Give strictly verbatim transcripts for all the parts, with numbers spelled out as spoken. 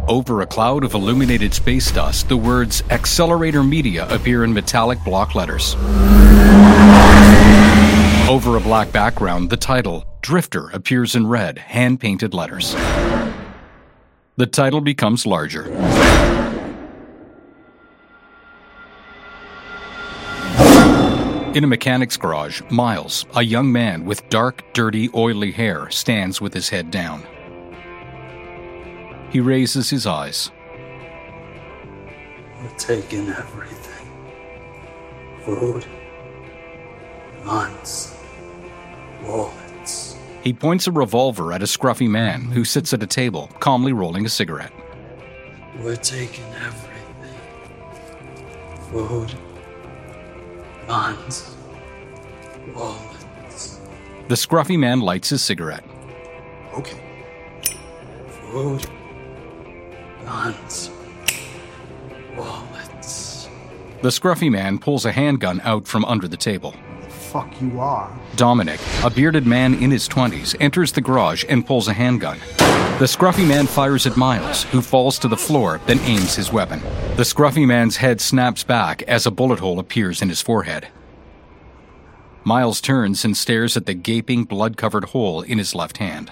Over a cloud of illuminated space dust, the words Accelerator Media appear in metallic block letters. Over a black background, the title, Drifter, appears in red, hand-painted letters. The title becomes larger. In a mechanic's garage, Miles, a young man with dark, dirty, oily hair, stands with his head down. He raises his eyes. We're taking everything. Food, guns, wallets. He points a revolver at a scruffy man who sits at a table, calmly rolling a cigarette. We're taking everything. Food, guns, wallets. The scruffy man lights his cigarette. Okay. Food, guns, wallets. The scruffy man pulls a handgun out from under the table. The fuck you are? Dominic, a bearded man in his twenties, enters the garage and pulls a handgun. The scruffy man fires at Miles, who falls to the floor, then aims his weapon. The scruffy man's head snaps back as a bullet hole appears in his forehead. Miles turns and stares at the gaping, blood-covered hole in his left hand.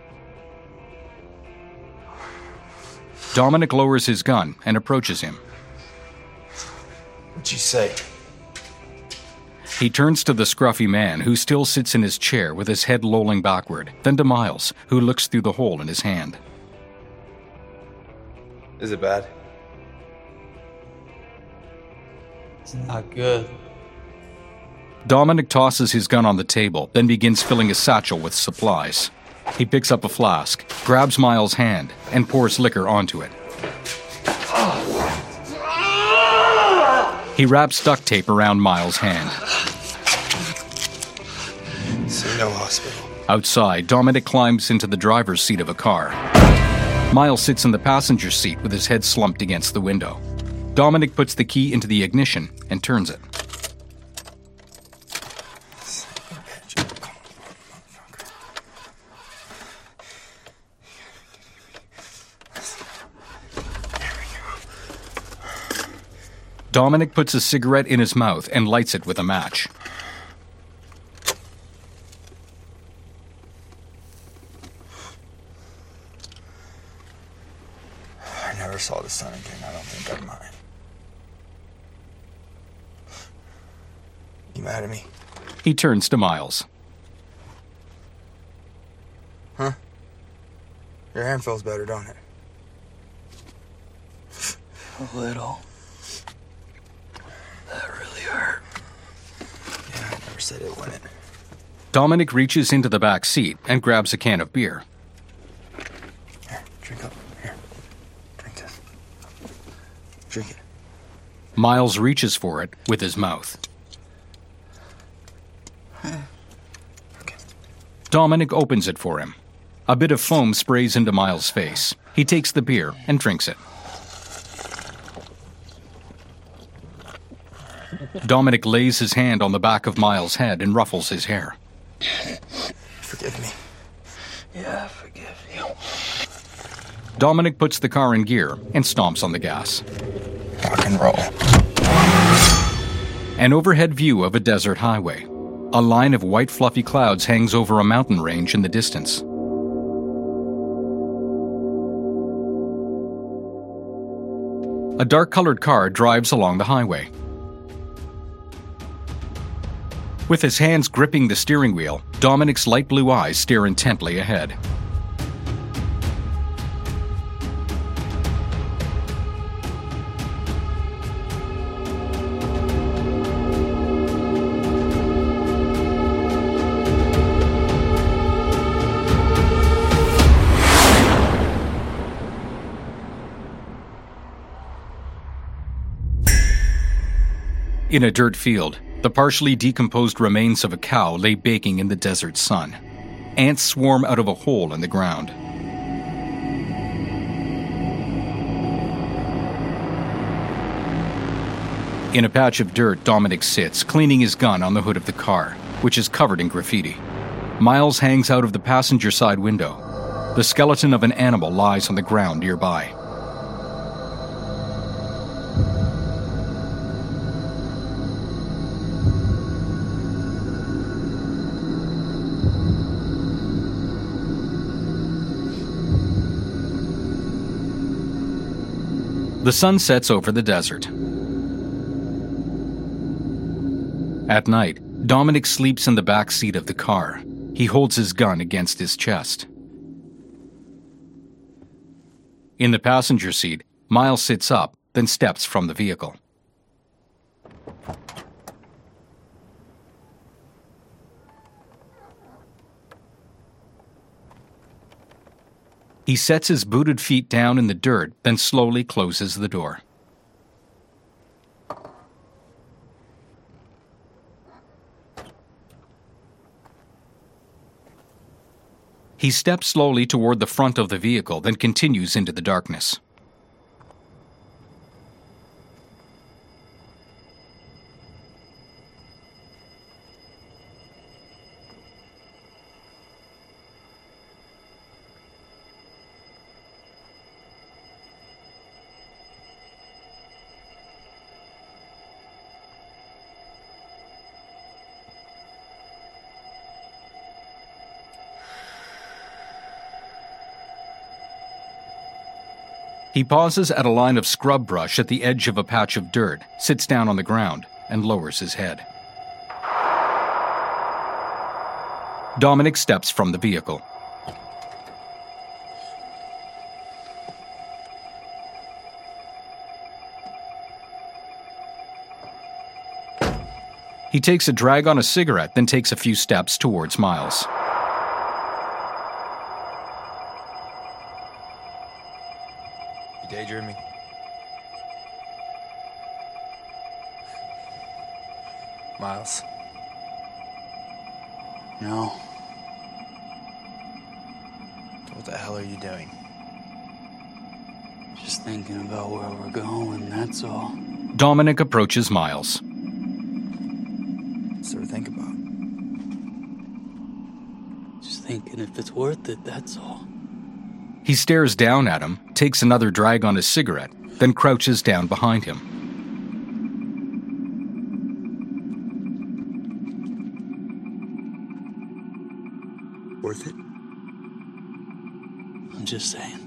Dominic lowers his gun and approaches him. What'd you say? He turns to the scruffy man, who still sits in his chair with his head lolling backward, then to Miles, who looks through the hole in his hand. Is it bad? It's not good. Dominic tosses his gun on the table, then begins filling his satchel with supplies. He picks up a flask, grabs Miles' hand, and pours liquor onto it. He wraps duct tape around Miles' hand. See no hospital. Outside, Dominic climbs into the driver's seat of a car. Miles sits in the passenger seat with his head slumped against the window. Dominic puts the key into the ignition and turns it. Dominic puts a cigarette in his mouth and lights it with a match. I never saw the sun again. I don't think I'd mind. You mad at me? He turns to Miles. Huh? Your hand feels better, don't it? A little. That really hurt. Yeah, I never said it wouldn't. Dominic reaches into the back seat and grabs a can of beer. Here, drink up. Here. Drink this. Drink it. Miles reaches for it with his mouth. Okay. Dominic opens it for him. A bit of foam sprays into Miles' face. He takes the beer and drinks it. Dominic lays his hand on the back of Miles' head and ruffles his hair. Forgive me. Yeah, I forgive you. Dominic puts the car in gear and stomps on the gas. Rock and roll. An overhead view of a desert highway. A line of white fluffy clouds hangs over a mountain range in the distance. A dark-colored car drives along the highway. With his hands gripping the steering wheel, Dominic's light blue eyes stare intently ahead. In a dirt field, the partially decomposed remains of a cow lay baking in the desert sun. Ants swarm out of a hole in the ground. In a patch of dirt, Dominic sits, cleaning his gun on the hood of the car, which is covered in graffiti. Miles hangs out of the passenger side window. The skeleton of an animal lies on the ground nearby. The sun sets over the desert. At night, Dominic sleeps in the back seat of the car. He holds his gun against his chest. In the passenger seat, Miles sits up, then steps from the vehicle. He sets his booted feet down in the dirt, then slowly closes the door. He steps slowly toward the front of the vehicle, then continues into the darkness. He pauses at a line of scrub brush at the edge of a patch of dirt, sits down on the ground, and lowers his head. Dominic steps from the vehicle. He takes a drag on a cigarette, then takes a few steps towards Miles. Daydreaming. Miles. No. What the hell are you doing? Just thinking about where we're going, that's all. Dominic approaches Miles. What's there to think about? Just thinking if it's worth it, that's all. He stares down at him, takes another drag on his cigarette, then crouches down behind him. Worth it? I'm just saying.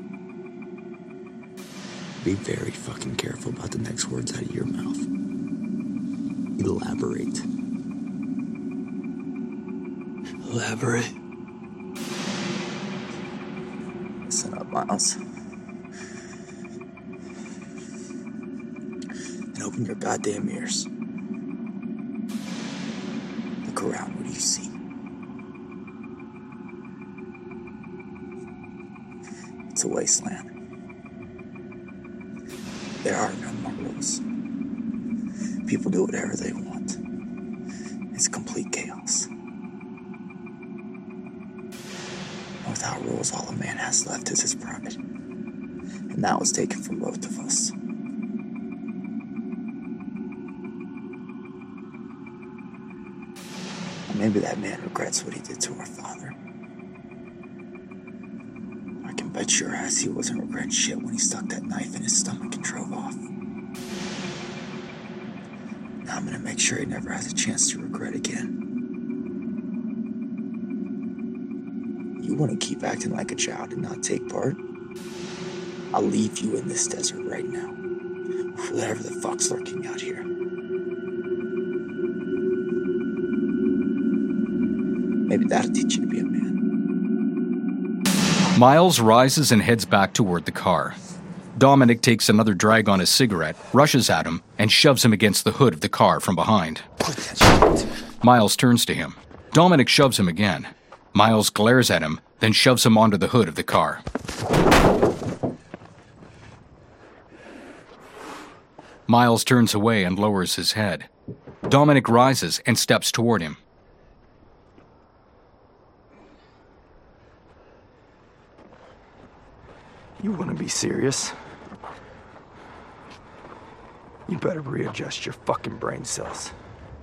Be very fucking careful about the next words out of your mouth. Elaborate. Elaborate. Listen up, Miles. And open your goddamn ears. Look around, what do you see? It's a wasteland. There are no more rules. People do whatever they want. It's complete chaos. Without rules, all a man has left is his pride. And that was taken from both of us. And maybe that man regrets what he did to our father. I can bet your ass he wasn't regretting shit when he stuck that knife in his stomach and drove off. Now I'm gonna make sure he never has a chance to regret again. You want to keep acting like a child and not take part? I'll leave you in this desert right now. Whatever the fuck's lurking out here. Maybe that'll teach you to be a man. Miles rises and heads back toward the car. Dominic takes another drag on his cigarette, rushes at him, and shoves him against the hood of the car from behind. Miles turns to him. Dominic shoves him again. Miles glares at him, then shoves him onto the hood of the car. Miles turns away and lowers his head. Dominic rises and steps toward him. You want to be serious? You better readjust your fucking brain cells.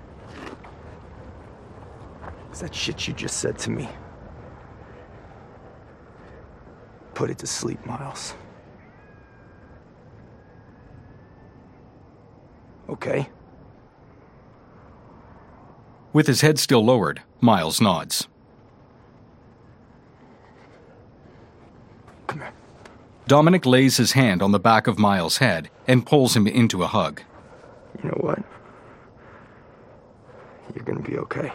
Is that shit you just said to me? Put it to sleep, Miles. Okay? With his head still lowered, Miles nods. Come here. Dominic lays his hand on the back of Miles' head and pulls him into a hug. You know what? You're gonna be okay.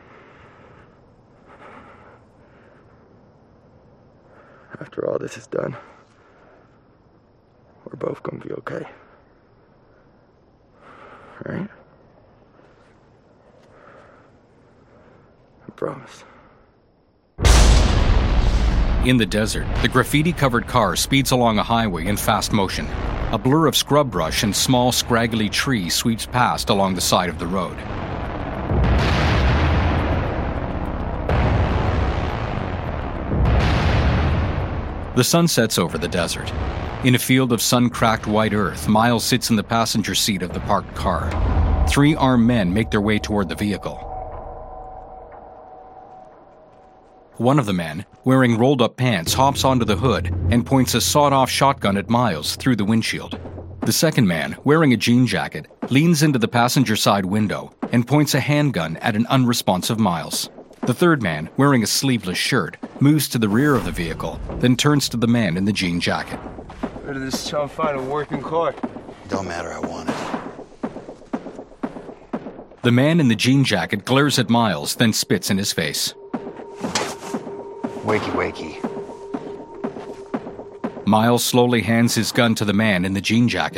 After all this is done, we're both gonna be okay. Right? I promise. In the desert, the graffiti-covered car speeds along a highway in fast motion. A blur of scrub brush and small, scraggly trees sweeps past along the side of the road. The sun sets over the desert. In a field of sun-cracked white earth, Miles sits in the passenger seat of the parked car. Three armed men make their way toward the vehicle. One of the men, wearing rolled-up pants, hops onto the hood and points a sawed-off shotgun at Miles through the windshield. The second man, wearing a jean jacket, leans into the passenger side window and points a handgun at an unresponsive Miles. The third man, wearing a sleeveless shirt, moves to the rear of the vehicle, then turns to the man in the jean jacket. Where did this chum find a working car? Don't matter, I want it. The man in the jean jacket glares at Miles, then spits in his face. Wakey, wakey. Miles slowly hands his gun to the man in the jean jacket.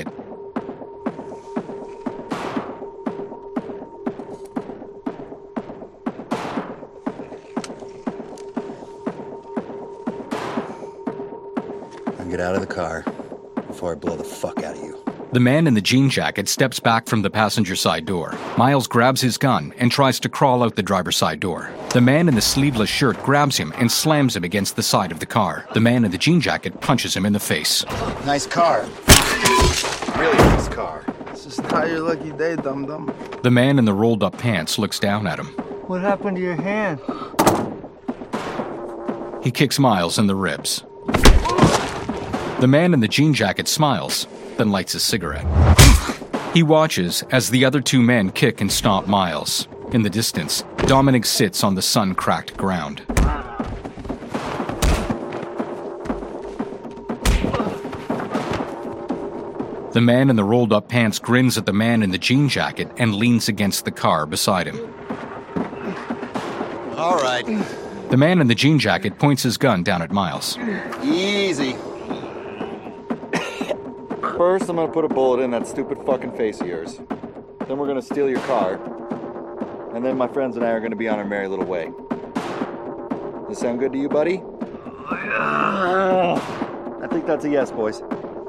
Now get out of the car before I blow the fuck out of you. The man in the jean jacket steps back from the passenger side door. Miles grabs his gun and tries to crawl out the driver's side door. The man in the sleeveless shirt grabs him and slams him against the side of the car. The man in the jean jacket punches him in the face. Nice car. Really nice car. This is not your lucky day, dum-dum. The man in the rolled-up pants looks down at him. What happened to your hand? He kicks Miles in the ribs. The man in the jean jacket smiles, then lights a cigarette. He watches as the other two men kick and stomp Miles. In the distance, Dominic sits on the sun-cracked ground. The man in the rolled-up pants grins at the man in the jean jacket and leans against the car beside him. All right. The man in the jean jacket points his gun down at Miles. Easy. First, I'm gonna put a bullet in that stupid fucking face of yours. Then we're gonna steal your car. And then my friends and I are gonna be on our merry little way. Does this sound good to you, buddy? I think that's a yes, boys.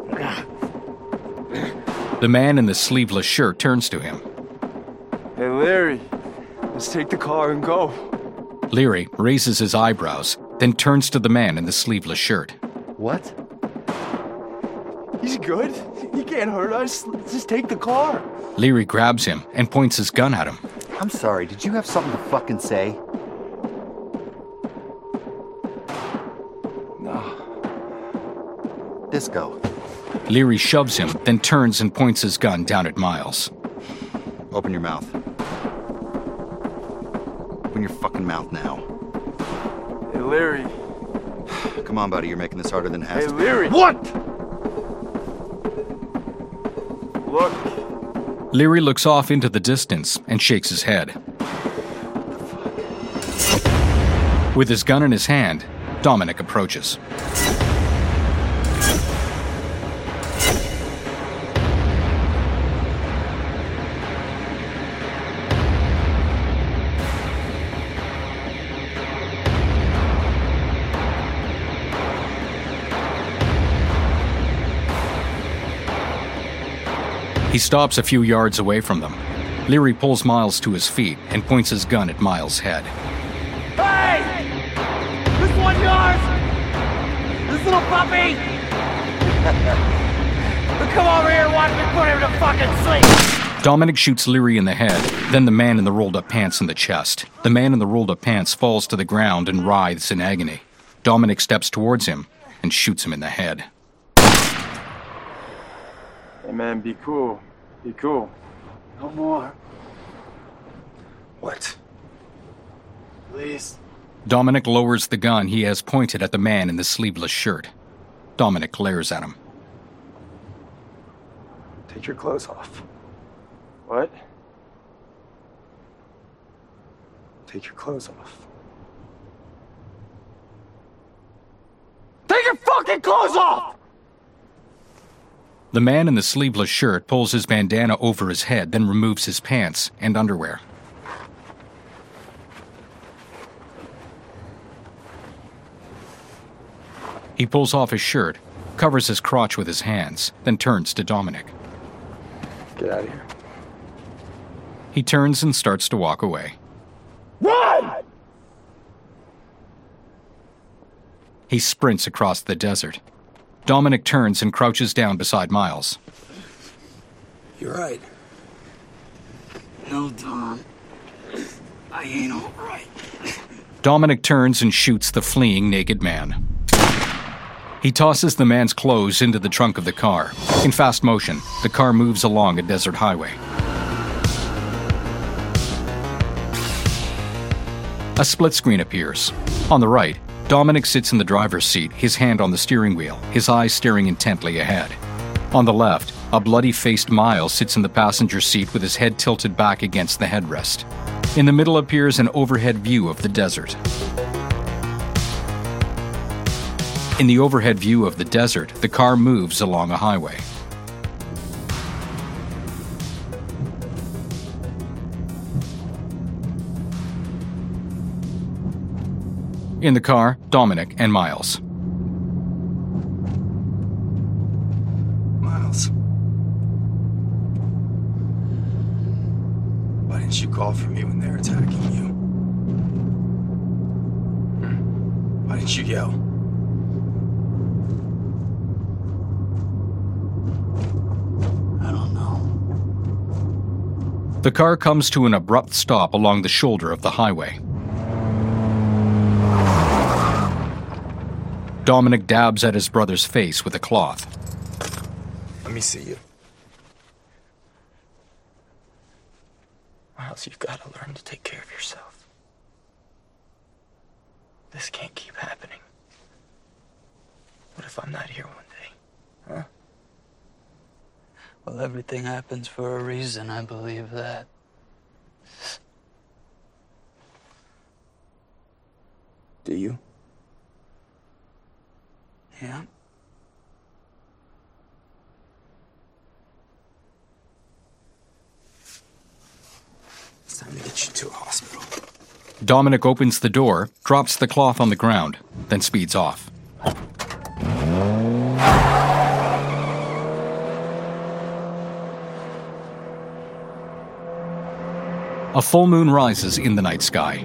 The man in the sleeveless shirt turns to him. Hey, Larry, let's take the car and go. Leary raises his eyebrows, then turns to the man in the sleeveless shirt. What? He's good. He can't hurt us. Let's just take the car. Leary grabs him and points his gun at him. I'm sorry, did you have something to fucking say? No. Disco. Leary shoves him, then turns and points his gun down at Miles. Open your mouth. Open your fucking mouth now. Hey, Larry. Come on, buddy, you're making this harder than it has Hey, to be. Larry. What? Look. Leary looks off into the distance and shakes his head. With his gun in his hand, Dominic approaches. He stops a few yards away from them. Leary pulls Miles to his feet and points his gun at Miles' head. Hey! This one yours? This little puppy? Come over here and watch me put him to fucking sleep! Dominic shoots Leary in the head, then the man in the rolled-up pants in the chest. The man in the rolled-up pants falls to the ground and writhes in agony. Dominic steps towards him and shoots him in the head. Hey, man, be cool. Be cool. No more. What? Please. Dominic lowers the gun he has pointed at the man in the sleeveless shirt. Dominic glares at him. Take your clothes off. What? Take your clothes off. Take your fucking clothes off! The man in the sleeveless shirt pulls his bandana over his head, then removes his pants and underwear. He pulls off his shirt, covers his crotch with his hands, then turns to Dominic. Get out of here. He turns and starts to walk away. Run! He sprints across the desert. Dominic turns and crouches down beside Miles. You're right. No, Dom. I ain't all right. Dominic turns and shoots the fleeing naked man. He tosses the man's clothes into the trunk of the car. In fast motion, the car moves along a desert highway. A split screen appears. On the right, Dominic sits in the driver's seat, his hand on the steering wheel, his eyes staring intently ahead. On the left, a bloody-faced Miles sits in the passenger seat with his head tilted back against the headrest. In the middle appears an overhead view of the desert. In the overhead view of the desert, the car moves along a highway. In the car, Dominic and Miles. Miles. Why didn't you call for me when they were attacking you? Hmm? Why didn't you yell? I don't know. The car comes to an abrupt stop along the shoulder of the highway. Dominic dabs at his brother's face with a cloth. Let me see you. Miles, you've got to learn to take care of yourself. This can't keep happening. What if I'm not here one day? Huh? Well, everything happens for a reason, I believe that. Do you? Yeah. It's time to get you to a hospital. Dominic opens the door, drops the cloth on the ground, then speeds off. A full moon rises in the night sky.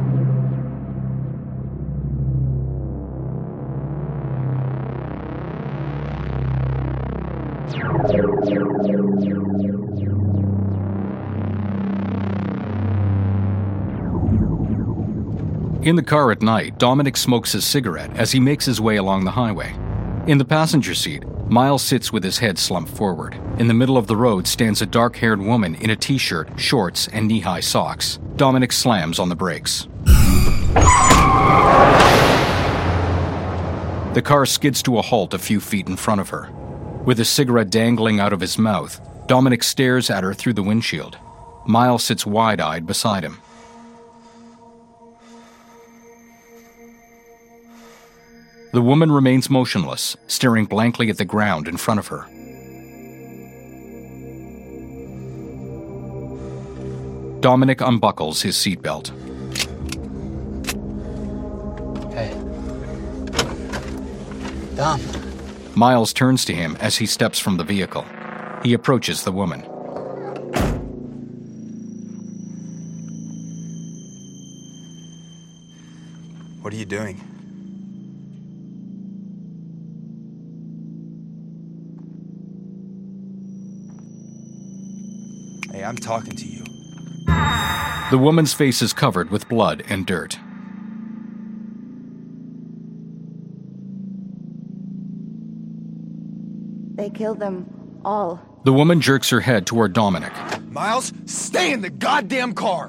In the car at night, Dominic smokes a cigarette as he makes his way along the highway. In the passenger seat, Miles sits with his head slumped forward. In the middle of the road stands a dark-haired woman in a t-shirt, shorts, and knee-high socks. Dominic slams on the brakes. The car skids to a halt a few feet in front of her. With a cigarette dangling out of his mouth, Dominic stares at her through the windshield. Miles sits wide-eyed beside him. The woman remains motionless, staring blankly at the ground in front of her. Dominic unbuckles his seatbelt. Hey. Dom. Miles turns to him as he steps from the vehicle. He approaches the woman. What are you doing? Hey, I'm talking to you. The woman's face is covered with blood and dirt. They killed them all. The woman jerks her head toward Dominic. Miles, stay in the goddamn car!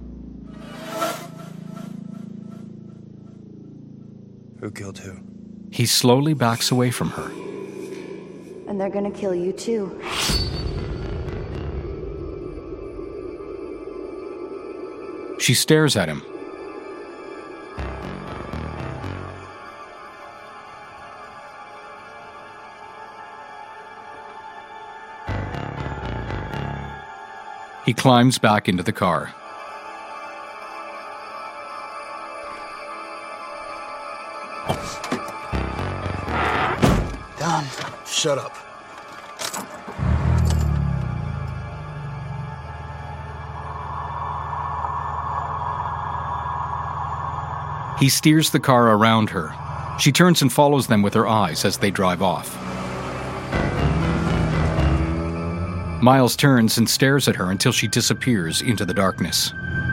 Who killed who? He slowly backs away from her. And they're gonna kill you too. She stares at him. He climbs back into the car. Dom, shut up. He steers the car around her. She turns and follows them with her eyes as they drive off. Miles turns and stares at her until she disappears into the darkness.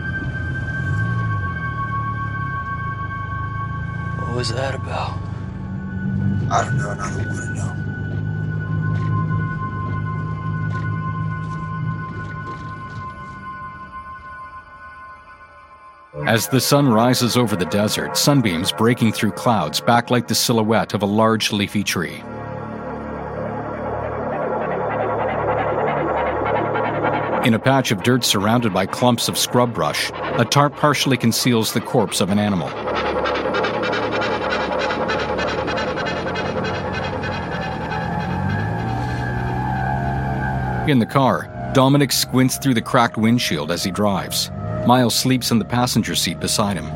what was that about? I don't know, and I don't want to know. As the sun rises over the desert, sunbeams breaking through clouds backlight the silhouette of a large leafy tree. In a patch of dirt surrounded by clumps of scrub brush, a tarp partially conceals the corpse of an animal. In the car, Dominic squints through the cracked windshield as he drives. Miles sleeps in the passenger seat beside him.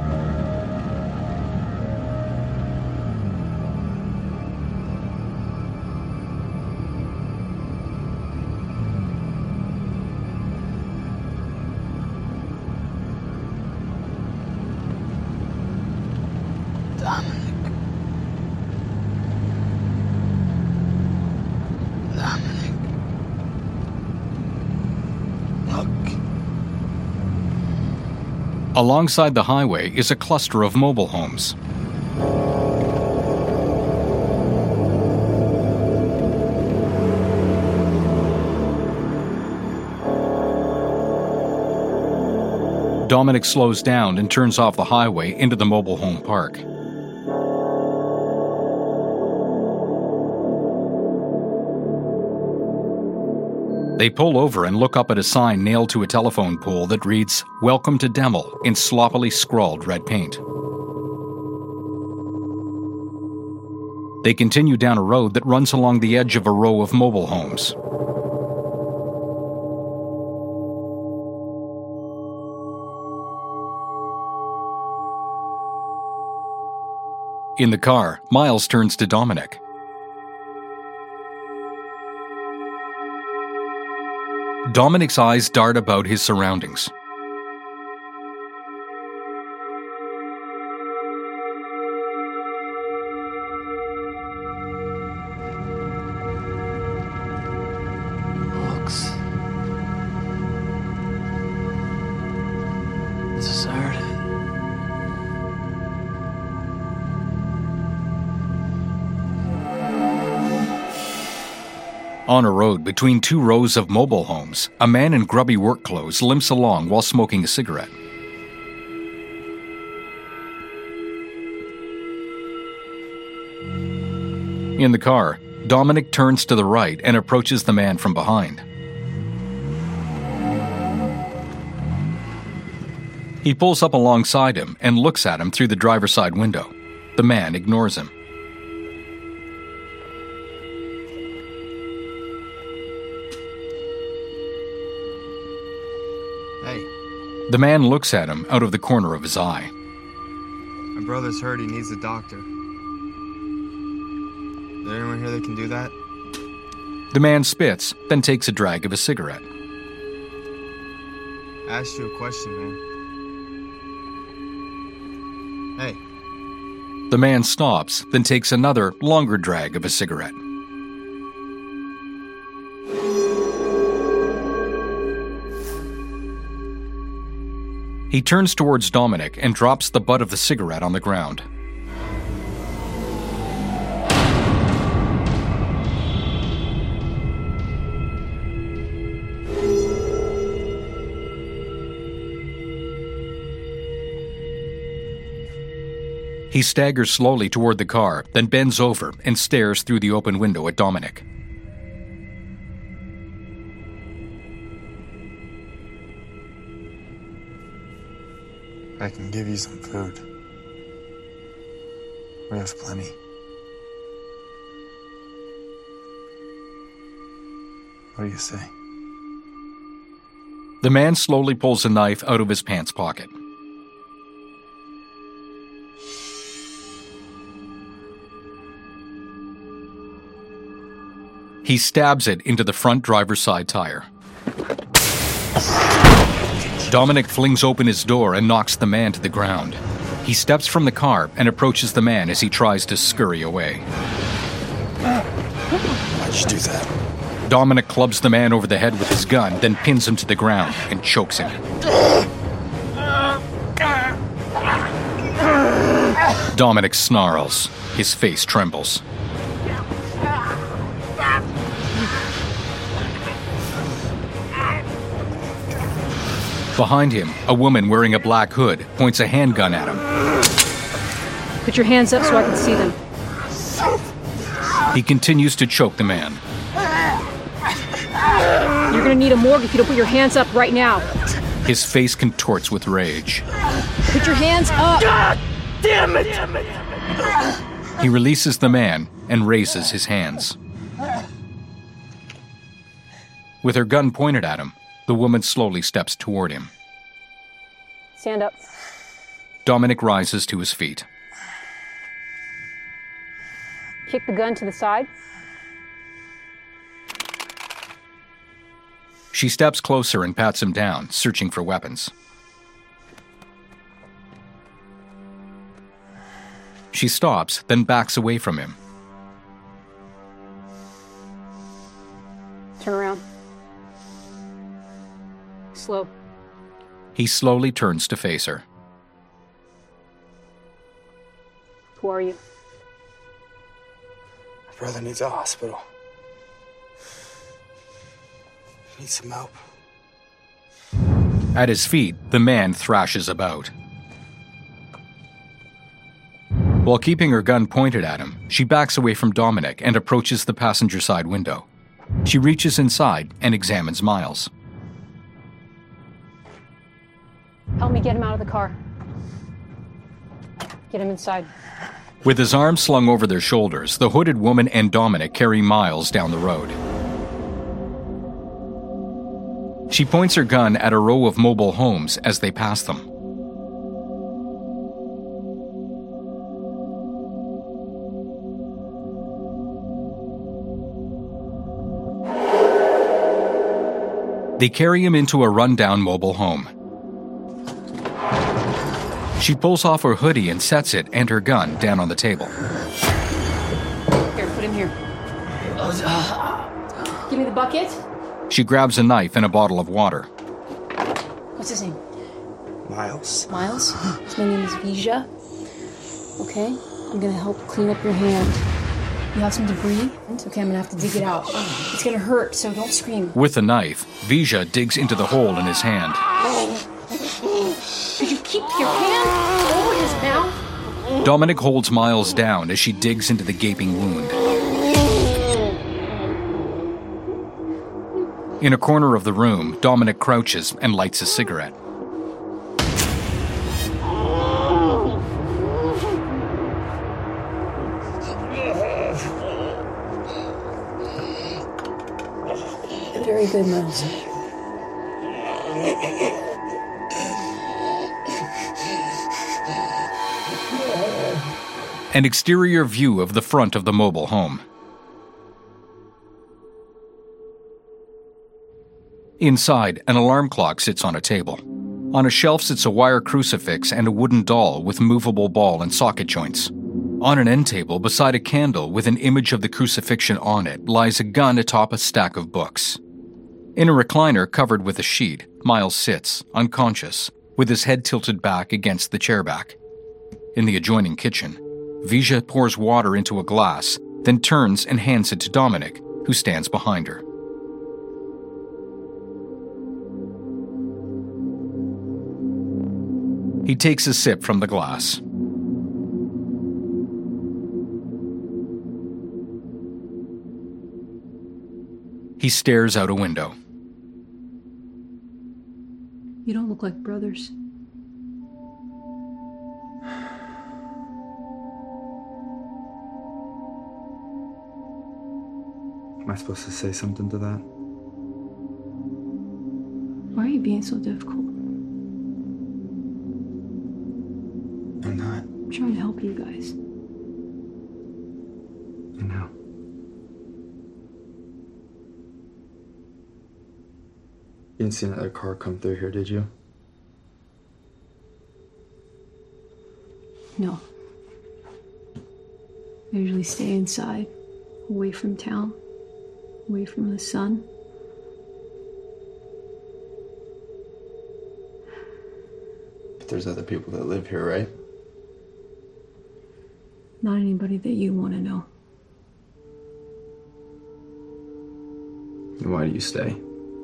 Dominic. Dominic. Look. Alongside the highway is a cluster of mobile homes. Dominic slows down and turns off the highway into the mobile home park. They pull over and look up at a sign nailed to a telephone pole that reads, "Welcome to Demel," in sloppily scrawled red paint. They continue down a road that runs along the edge of a row of mobile homes. In the car, Miles turns to Dominic. Dominic's eyes dart about his surroundings. Looks deserted. On a road between two rows of mobile homes, a man in grubby work clothes limps along while smoking a cigarette. In the car, Dominic turns to the right and approaches the man from behind. He pulls up alongside him and looks at him through the driver's side window. The man ignores him. Hey, The man looks at him out of the corner of his eye. my brother's hurt. He needs a doctor. Is there anyone here that can do that? The man spits, then takes a drag of a cigarette. I asked you a question, man. Hey, The man stops, then takes another, longer drag of a cigarette. He turns towards Dominic and drops the butt of the cigarette on the ground. He staggers slowly toward the car, then bends over and stares through the open window at Dominic. I can give you some food. We have plenty. What do you say? The man slowly pulls a knife out of his pants pocket. He stabs it into the front driver's side tire. Dominic flings open his door and knocks the man to the ground. He steps from the car and approaches the man as he tries to scurry away. Why'd you do that? Dominic clubs the man over the head with his gun, then pins him to the ground and chokes him. Dominic snarls. His face trembles. Behind him, a woman wearing a black hood points a handgun at him. Put your hands up so I can see them. He continues to choke the man. You're gonna need a morgue if you don't put your hands up right now. His face contorts with rage. Put your hands up! God damn it! He releases the man and raises his hands. With her gun pointed at him, the woman slowly steps toward him. Stand up. Dominic rises to his feet. Kick the gun to the side. She steps closer and pats him down, searching for weapons. She stops, then backs away from him. Turn around. Slow. He slowly turns to face her. Who are you? My brother needs a hospital. He needs some help. At his feet, the man thrashes about. While keeping her gun pointed at him, she backs away from Dominic and approaches the passenger side window. She reaches inside and examines Miles. Help me get him out of the car. Get him inside. With his arms slung over their shoulders, the hooded woman and Dominic carry Miles down the road. She points her gun at a row of mobile homes as they pass them. They carry him into a rundown mobile home. She pulls off her hoodie and sets it and her gun down on the table. Here, put him here. Give me the bucket. She grabs a knife and a bottle of water. What's his name? Miles. Miles? My name is Vija. Okay, I'm gonna help clean up your hand. You have some debris? Okay, I'm gonna have to dig it out. It's gonna hurt, so don't scream. With a knife, Vija digs into the hole in his hand. Could you keep your hand over his mouth? Dominic holds Miles down as she digs into the gaping wound. In a corner of the room, Dominic crouches and lights a cigarette. Very good, Miles. An exterior view of the front of the mobile home. Inside, an alarm clock sits on a table. On a shelf sits a wire crucifix and a wooden doll with movable ball and socket joints. On an end table, beside a candle with an image of the crucifixion on it, lies a gun atop a stack of books. In a recliner covered with a sheet, Miles sits, unconscious, with his head tilted back against the chair back. In the adjoining kitchen, Vija pours water into a glass, then turns and hands it to Dominic, who stands behind her. He takes a sip from the glass. He stares out a window. You don't look like brothers. Am I supposed to say something to that? Why are you being so difficult? I'm not. I'm trying to help you guys. I know. You didn't see another car come through here, did you? No. I usually stay inside, away from town, away from the sun. But there's other people that live here, right? Not anybody that you want to know. And why do you stay?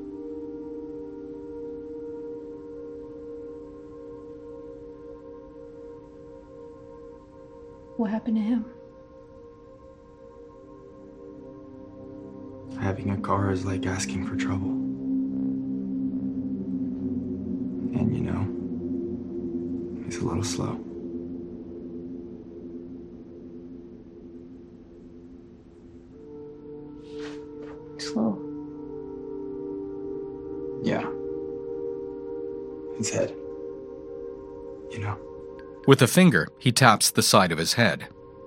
What happened to him? Having a car is like asking for trouble. And you know, he's a little slow. Slow. Yeah. His head. You know. With a finger, he taps the side of his head.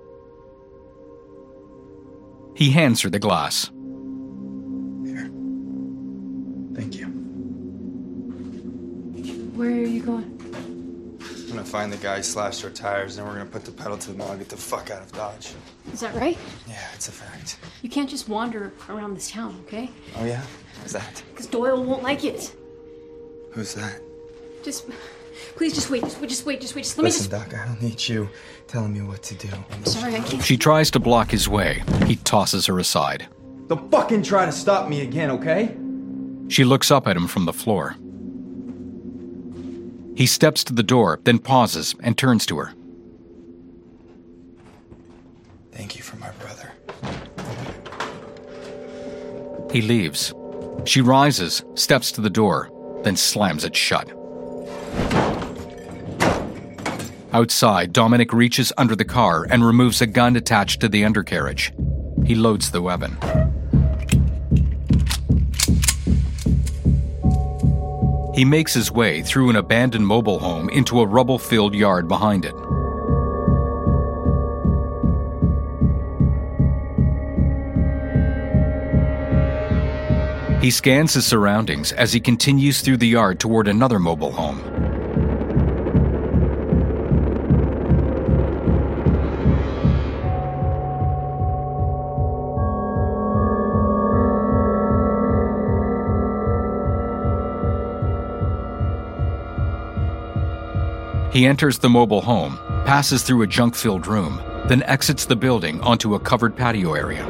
He hands her the glass. Here. Thank you. Where are you going? I'm gonna find the guy who slashed our tires, and then we're gonna put the pedal to the metal and get the fuck out of Dodge. Is that right? Yeah, it's a fact. You can't just wander around this town, okay? Oh yeah? Who's that? Because Doyle won't like it. Who's that? Just, please just wait, just wait, just wait, just wait. Just let Listen, me just... Doc, I don't need you telling me what to do. I'm sorry, I can't... She tries to block his way. He tosses her aside. Don't fucking try to stop me again, okay? She looks up at him from the floor. He steps to the door, then pauses and turns to her. Thank you for my brother. He leaves. She rises, steps to the door, then slams it shut. Outside, Dominic reaches under the car and removes a gun attached to the undercarriage. He loads the weapon. He makes his way through an abandoned mobile home into a rubble-filled yard behind it. He scans his surroundings as he continues through the yard toward another mobile home. He enters the mobile home, passes through a junk-filled room, then exits the building onto a covered patio area.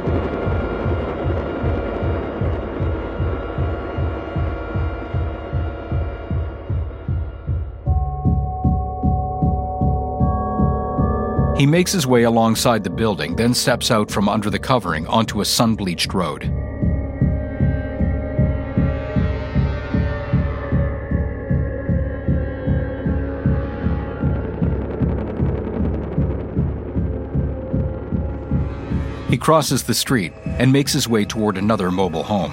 He makes his way alongside the building, then steps out from under the covering onto a sun-bleached road. He crosses the street and makes his way toward another mobile home.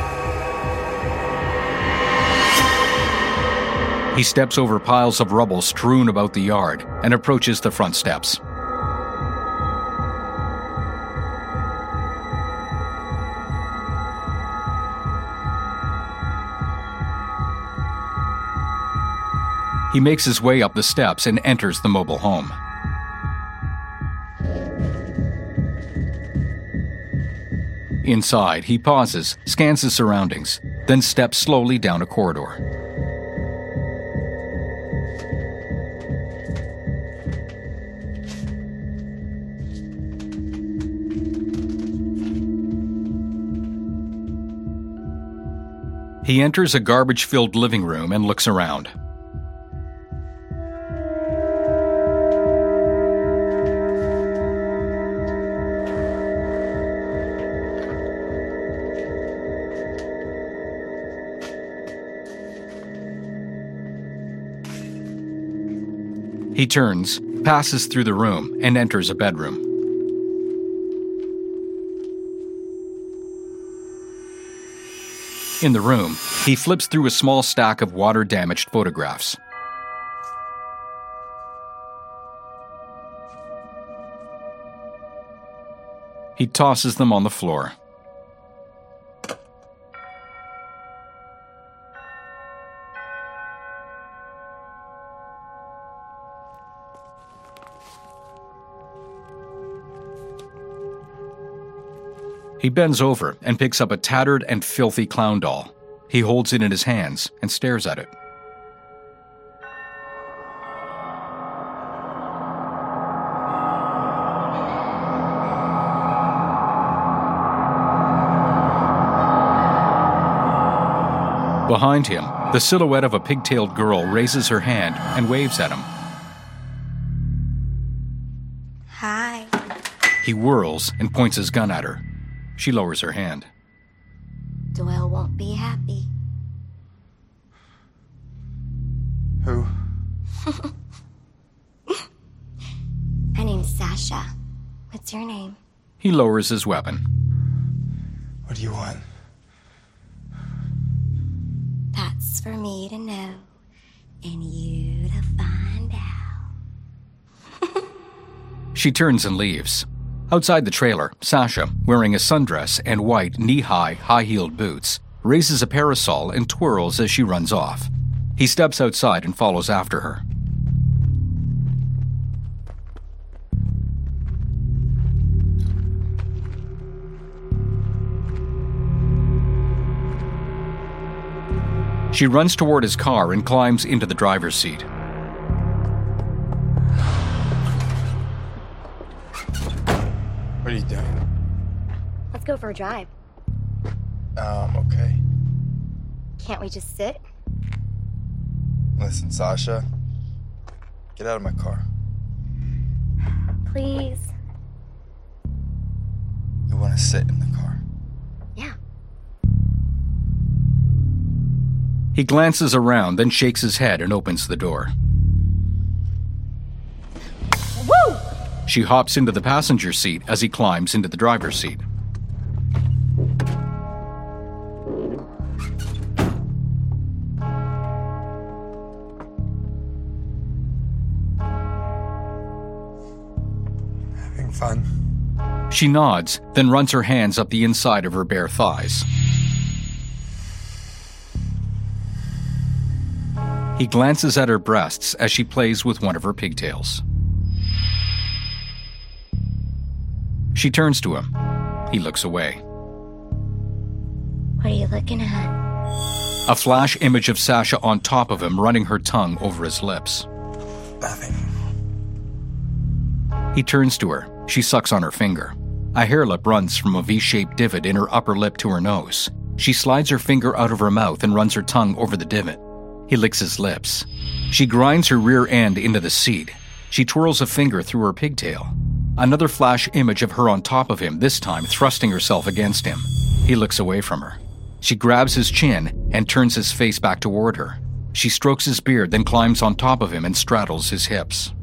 He steps over piles of rubble strewn about the yard and approaches the front steps. He makes his way up the steps and enters the mobile home. Inside, he pauses, scans his surroundings, then steps slowly down a corridor. He enters a garbage-filled living room and looks around. He turns, passes through the room, and enters a bedroom. In the room, he flips through a small stack of water-damaged photographs. He tosses them on the floor. He bends over and picks up a tattered and filthy clown doll. He holds it in his hands and stares at it. Behind him, the silhouette of a pigtailed girl raises her hand and waves at him. Hi. He whirls and points his gun at her. She lowers her hand. Doyle won't be happy. Who? My name's Sasha. What's your name? He lowers his weapon. What do you want? That's for me to know, and you to find out. She turns and leaves. Outside the trailer, Sasha, wearing a sundress and white, knee-high, high-heeled boots, raises a parasol and twirls as she runs off. He steps outside and follows after her. She runs toward his car and climbs into the driver's seat. What are you doing? Let's go for a drive. Um, okay. Can't we just sit? Listen, Sasha. Get out of my car. Please. You want to sit in the car? Yeah. He glances around, then shakes his head and opens the door. Woo! She hops into the passenger seat as he climbs into the driver's seat. Having fun? She nods, then runs her hands up the inside of her bare thighs. He glances at her breasts as she plays with one of her pigtails. She turns to him. He looks away. What are you looking at? A flash image of Sasha on top of him, running her tongue over his lips. Nothing. He turns to her. She sucks on her finger. A hair lip runs from a V-shaped divot in her upper lip to her nose. She slides her finger out of her mouth and runs her tongue over the divot. He licks his lips. She grinds her rear end into the seat. She twirls a finger through her pigtail. Another flash image of her on top of him, this time thrusting herself against him. He looks away from her. She grabs his chin and turns his face back toward her. She strokes his beard, then climbs on top of him and straddles his hips.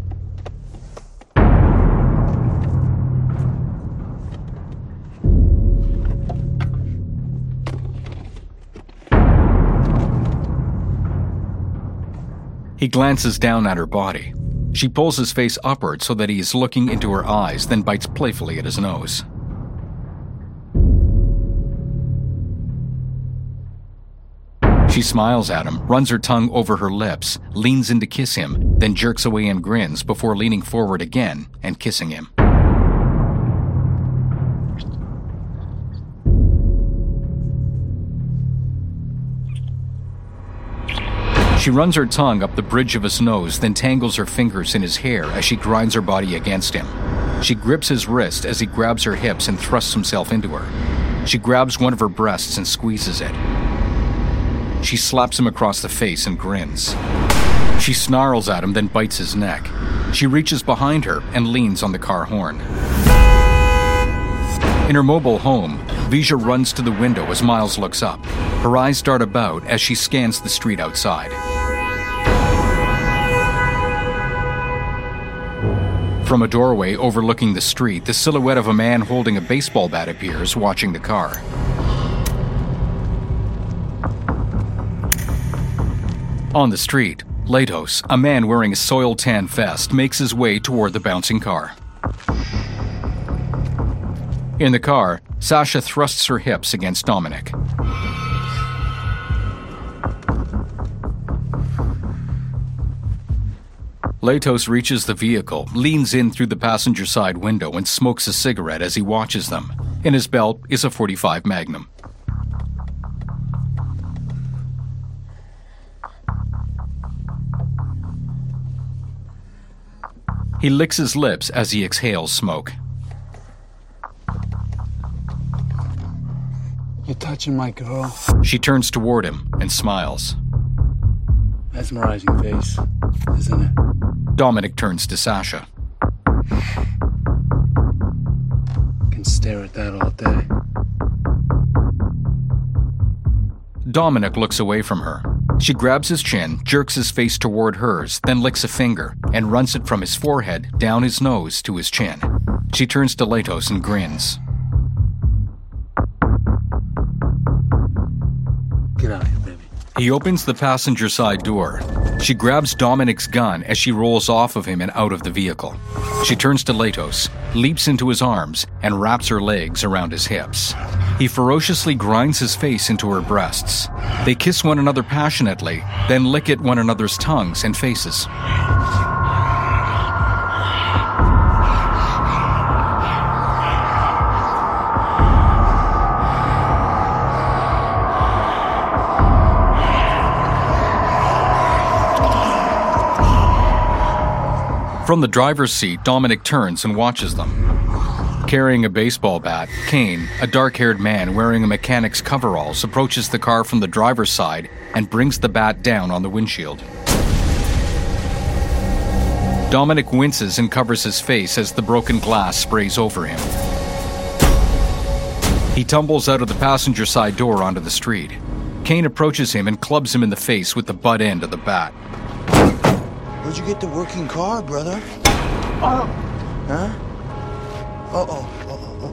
He glances down at her body. She pulls his face upward so that he is looking into her eyes, then bites playfully at his nose. She smiles at him, runs her tongue over her lips, leans in to kiss him, then jerks away and grins before leaning forward again and kissing him. She runs her tongue up the bridge of his nose, then tangles her fingers in his hair as she grinds her body against him. She grips his wrist as he grabs her hips and thrusts himself into her. She grabs one of her breasts and squeezes it. She slaps him across the face and grins. She snarls at him, then bites his neck. She reaches behind her and leans on the car horn. In her mobile home, Vija runs to the window as Miles looks up. Her eyes dart about as she scans the street outside. From a doorway overlooking the street, the silhouette of a man holding a baseball bat appears, watching the car. On the street, Latos, a man wearing a soil-tan vest, makes his way toward the bouncing car. In the car, Sasha thrusts her hips against Dominic. Latos reaches the vehicle, leans in through the passenger side window, and smokes a cigarette as he watches them. In his belt is a forty-five Magnum. He licks his lips as he exhales smoke. You're touching my girl. She turns toward him and smiles. Mesmerizing face, isn't it? Dominic turns to Sasha. Can stare at that all day. Dominic looks away from her. She grabs his chin, jerks his face toward hers, then licks a finger and runs it from his forehead down his nose to his chin. She turns to Latos and grins. Get out of here, baby. He opens the passenger side door. She grabs Dominic's gun as she rolls off of him and out of the vehicle. She turns to Latos, leaps into his arms, and wraps her legs around his hips. He ferociously grinds his face into her breasts. They kiss one another passionately, then lick at one another's tongues and faces. From the driver's seat, Dominic turns and watches them. Carrying a baseball bat, Kane, a dark-haired man wearing a mechanic's coveralls, approaches the car from the driver's side and brings the bat down on the windshield. Dominic winces and covers his face as the broken glass sprays over him. He tumbles out of the passenger side door onto the street. Kane approaches him and clubs him in the face with the butt end of the bat. Where'd you get the working car, brother? Oh. Huh? Uh-oh. Uh-oh.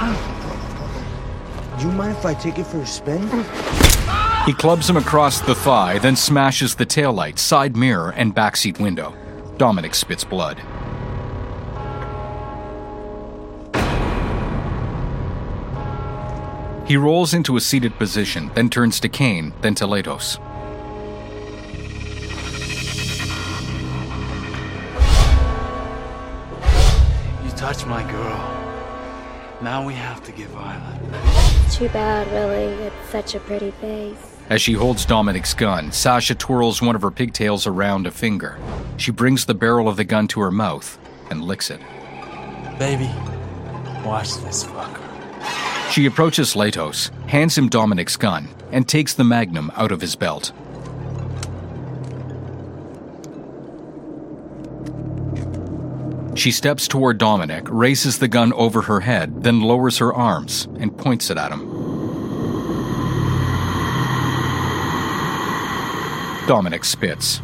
Do you mind if I take it for a spin? He clubs him across the thigh, then smashes the taillight, side mirror, and backseat window. Dominic spits blood. He rolls into a seated position, then turns to Kane, then to Latos. Touch my girl. Now we have to get violent. Too bad, really. It's such a pretty face. As she holds Dominic's gun, Sasha twirls one of her pigtails around a finger. She brings the barrel of the gun to her mouth and licks it. Baby, watch this fucker. She approaches Latos, hands him Dominic's gun, and takes the Magnum out of his belt. She steps toward Dominic, raises the gun over her head, then lowers her arms and points it at him. Dominic spits.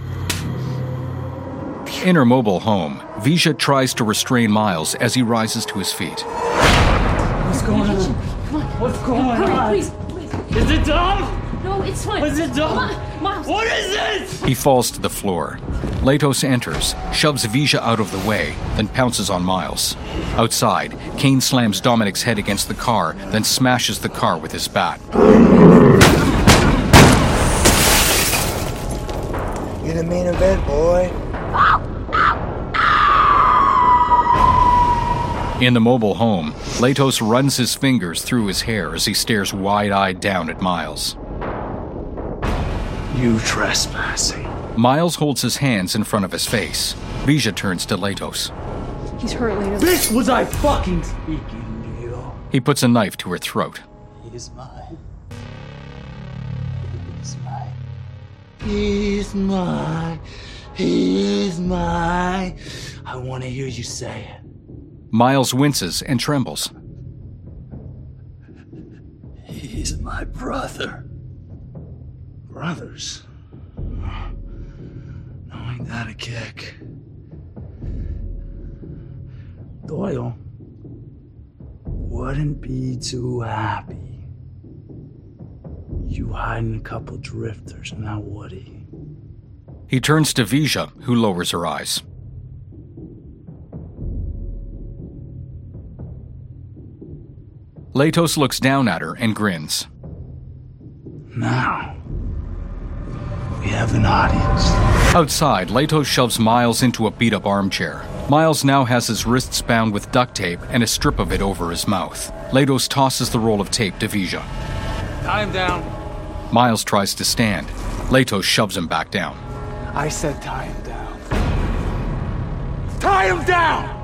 In her mobile home, Visha tries to restrain Miles as he rises to his feet. What's going on? Come on. What's going Hurry, on? please, please. Is it dumb? No, it's fine. Is it dumb? Come on, Miles. What is this? He falls to the floor. Latos enters, shoves Visha out of the way, then pounces on Miles. Outside, Kane slams Dominic's head against the car, then smashes the car with his bat. You're the main event, boy. In the mobile home, Latos runs his fingers through his hair as he stares wide-eyed down at Miles. You trespassing. Miles holds his hands in front of his face. Visha turns to Latos. He's hurt, Latos. Bitch, was I fucking speaking to you? He puts a knife to her throat. He's mine. He's mine. He's mine. He's mine. I want to hear you say it. Miles winces and trembles. He's my brother. Brothers? No, ain't that a kick? Doyle wouldn't be too happy. You hiding a couple drifters, now would he? He turns to Vija, who lowers her eyes. Latos looks down at her and grins. Now, we have an audience. Outside, Latos shoves Miles into a beat-up armchair. Miles now has his wrists bound with duct tape and a strip of it over his mouth. Latos tosses the roll of tape to Vija. Tie him down. Miles tries to stand. Latos shoves him back down. I said tie him down. Tie him down!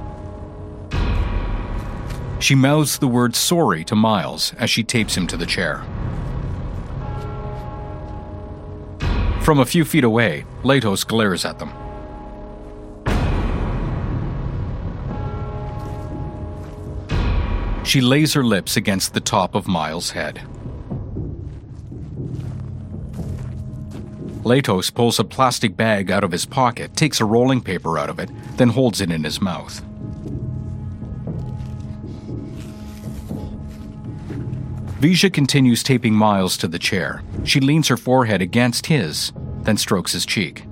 She mouths the word sorry to Miles as she tapes him to the chair. From a few feet away, Latos glares at them. She lays her lips against the top of Miles' head. Latos pulls a plastic bag out of his pocket, takes a rolling paper out of it, then holds it in his mouth. Vija continues taping Miles to the chair. She leans her forehead against his, then strokes his cheek.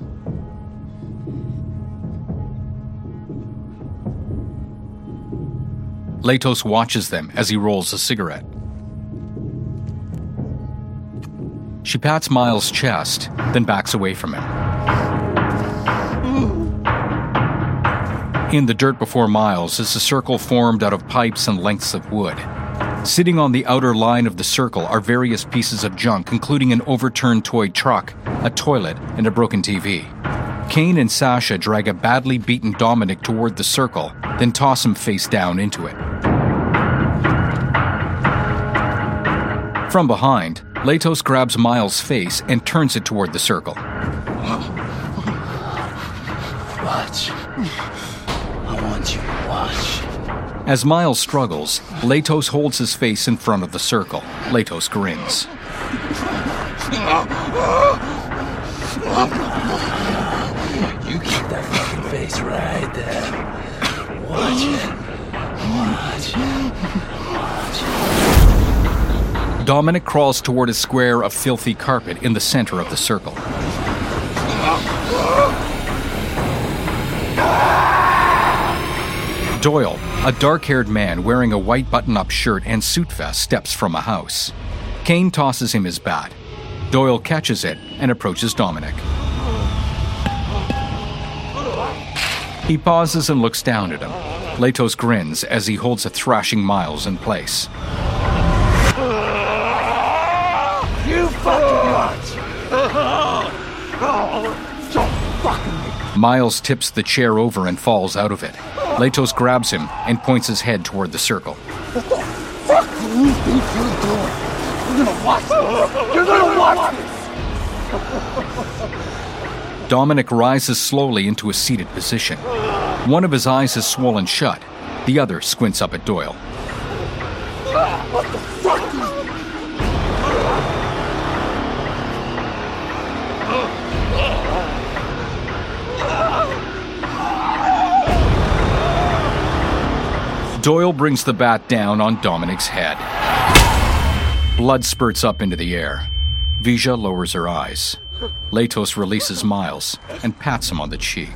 Latos watches them as he rolls a cigarette. She pats Miles' chest, then backs away from him. In the dirt before Miles is a circle formed out of pipes and lengths of wood. Sitting on the outer line of the circle are various pieces of junk, including an overturned toy truck, a toilet, and a broken T V. Kane and Sasha drag a badly beaten Dominic toward the circle, then toss him face down into it. From behind, Latos grabs Miles' face and turns it toward the circle. Watch. I want you to watch. As Miles struggles, Latos holds his face in front of the circle. Latos grins. You keep that fucking face right there. Watch it. Watch it. Watch it. Dominic crawls toward a square of filthy carpet in the center of the circle. Doyle, a dark-haired man wearing a white button-up shirt and suit vest, steps from a house. Kane tosses him his bat. Doyle catches it and approaches Dominic. He pauses and looks down at him. Latos grins as he holds a thrashing Miles in place. You fucking watch! Don't fucking make Miles tips the chair over and falls out of it. Latos grabs him and points his head toward the circle. What the fuck do you think you're doing? You're gonna watch this! You're gonna watch this! Dominic rises slowly into a seated position. One of his eyes is swollen shut. The other squints up at Doyle. What the fuck is... Doyle brings the bat down on Dominic's head. Blood spurts up into the air. Vija lowers her eyes. Latos releases Miles and pats him on the cheek.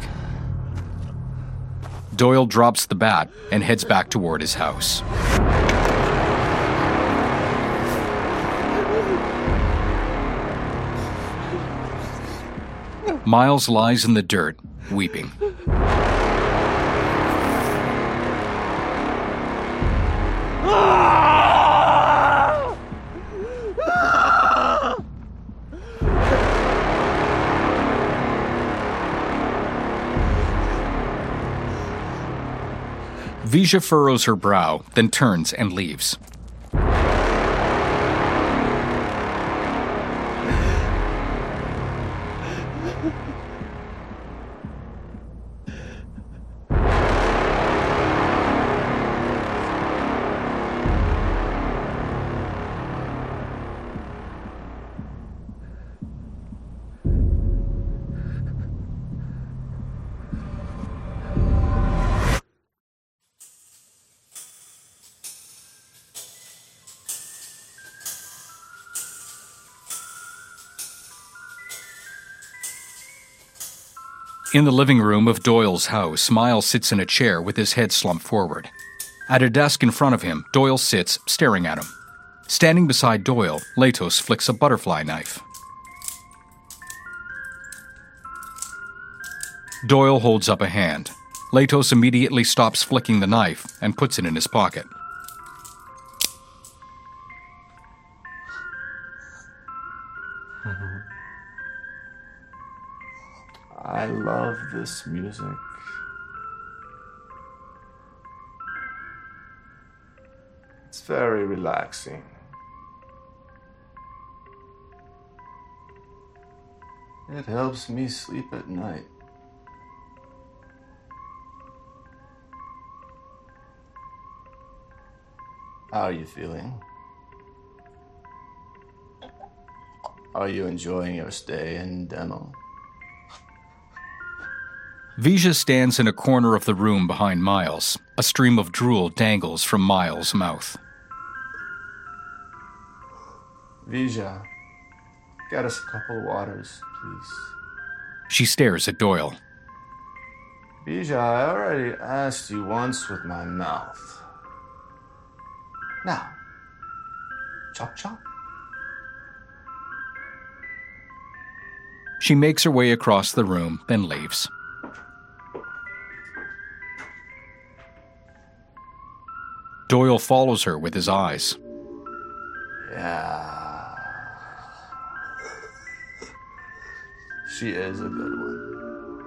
Doyle drops the bat and heads back toward his house. Miles lies in the dirt, weeping. Vija furrows her brow, then turns and leaves. In the living room of Doyle's house, Miles sits in a chair with his head slumped forward. At a desk in front of him, Doyle sits, staring at him. Standing beside Doyle, Latos flicks a butterfly knife. Doyle holds up a hand. Latos immediately stops flicking the knife and puts it in his pocket. I love this music. It's very relaxing. It helps me sleep at night. How are you feeling? Are you enjoying your stay in Demo? Vija stands in a corner of the room behind Miles. A stream of drool dangles from Miles' mouth. Vija, get us a couple of waters, please. She stares at Doyle. Vija, I already asked you once with my mouth. Now, chop chop. She makes her way across the room, then leaves. Doyle follows her with his eyes. Yeah. She is a good one.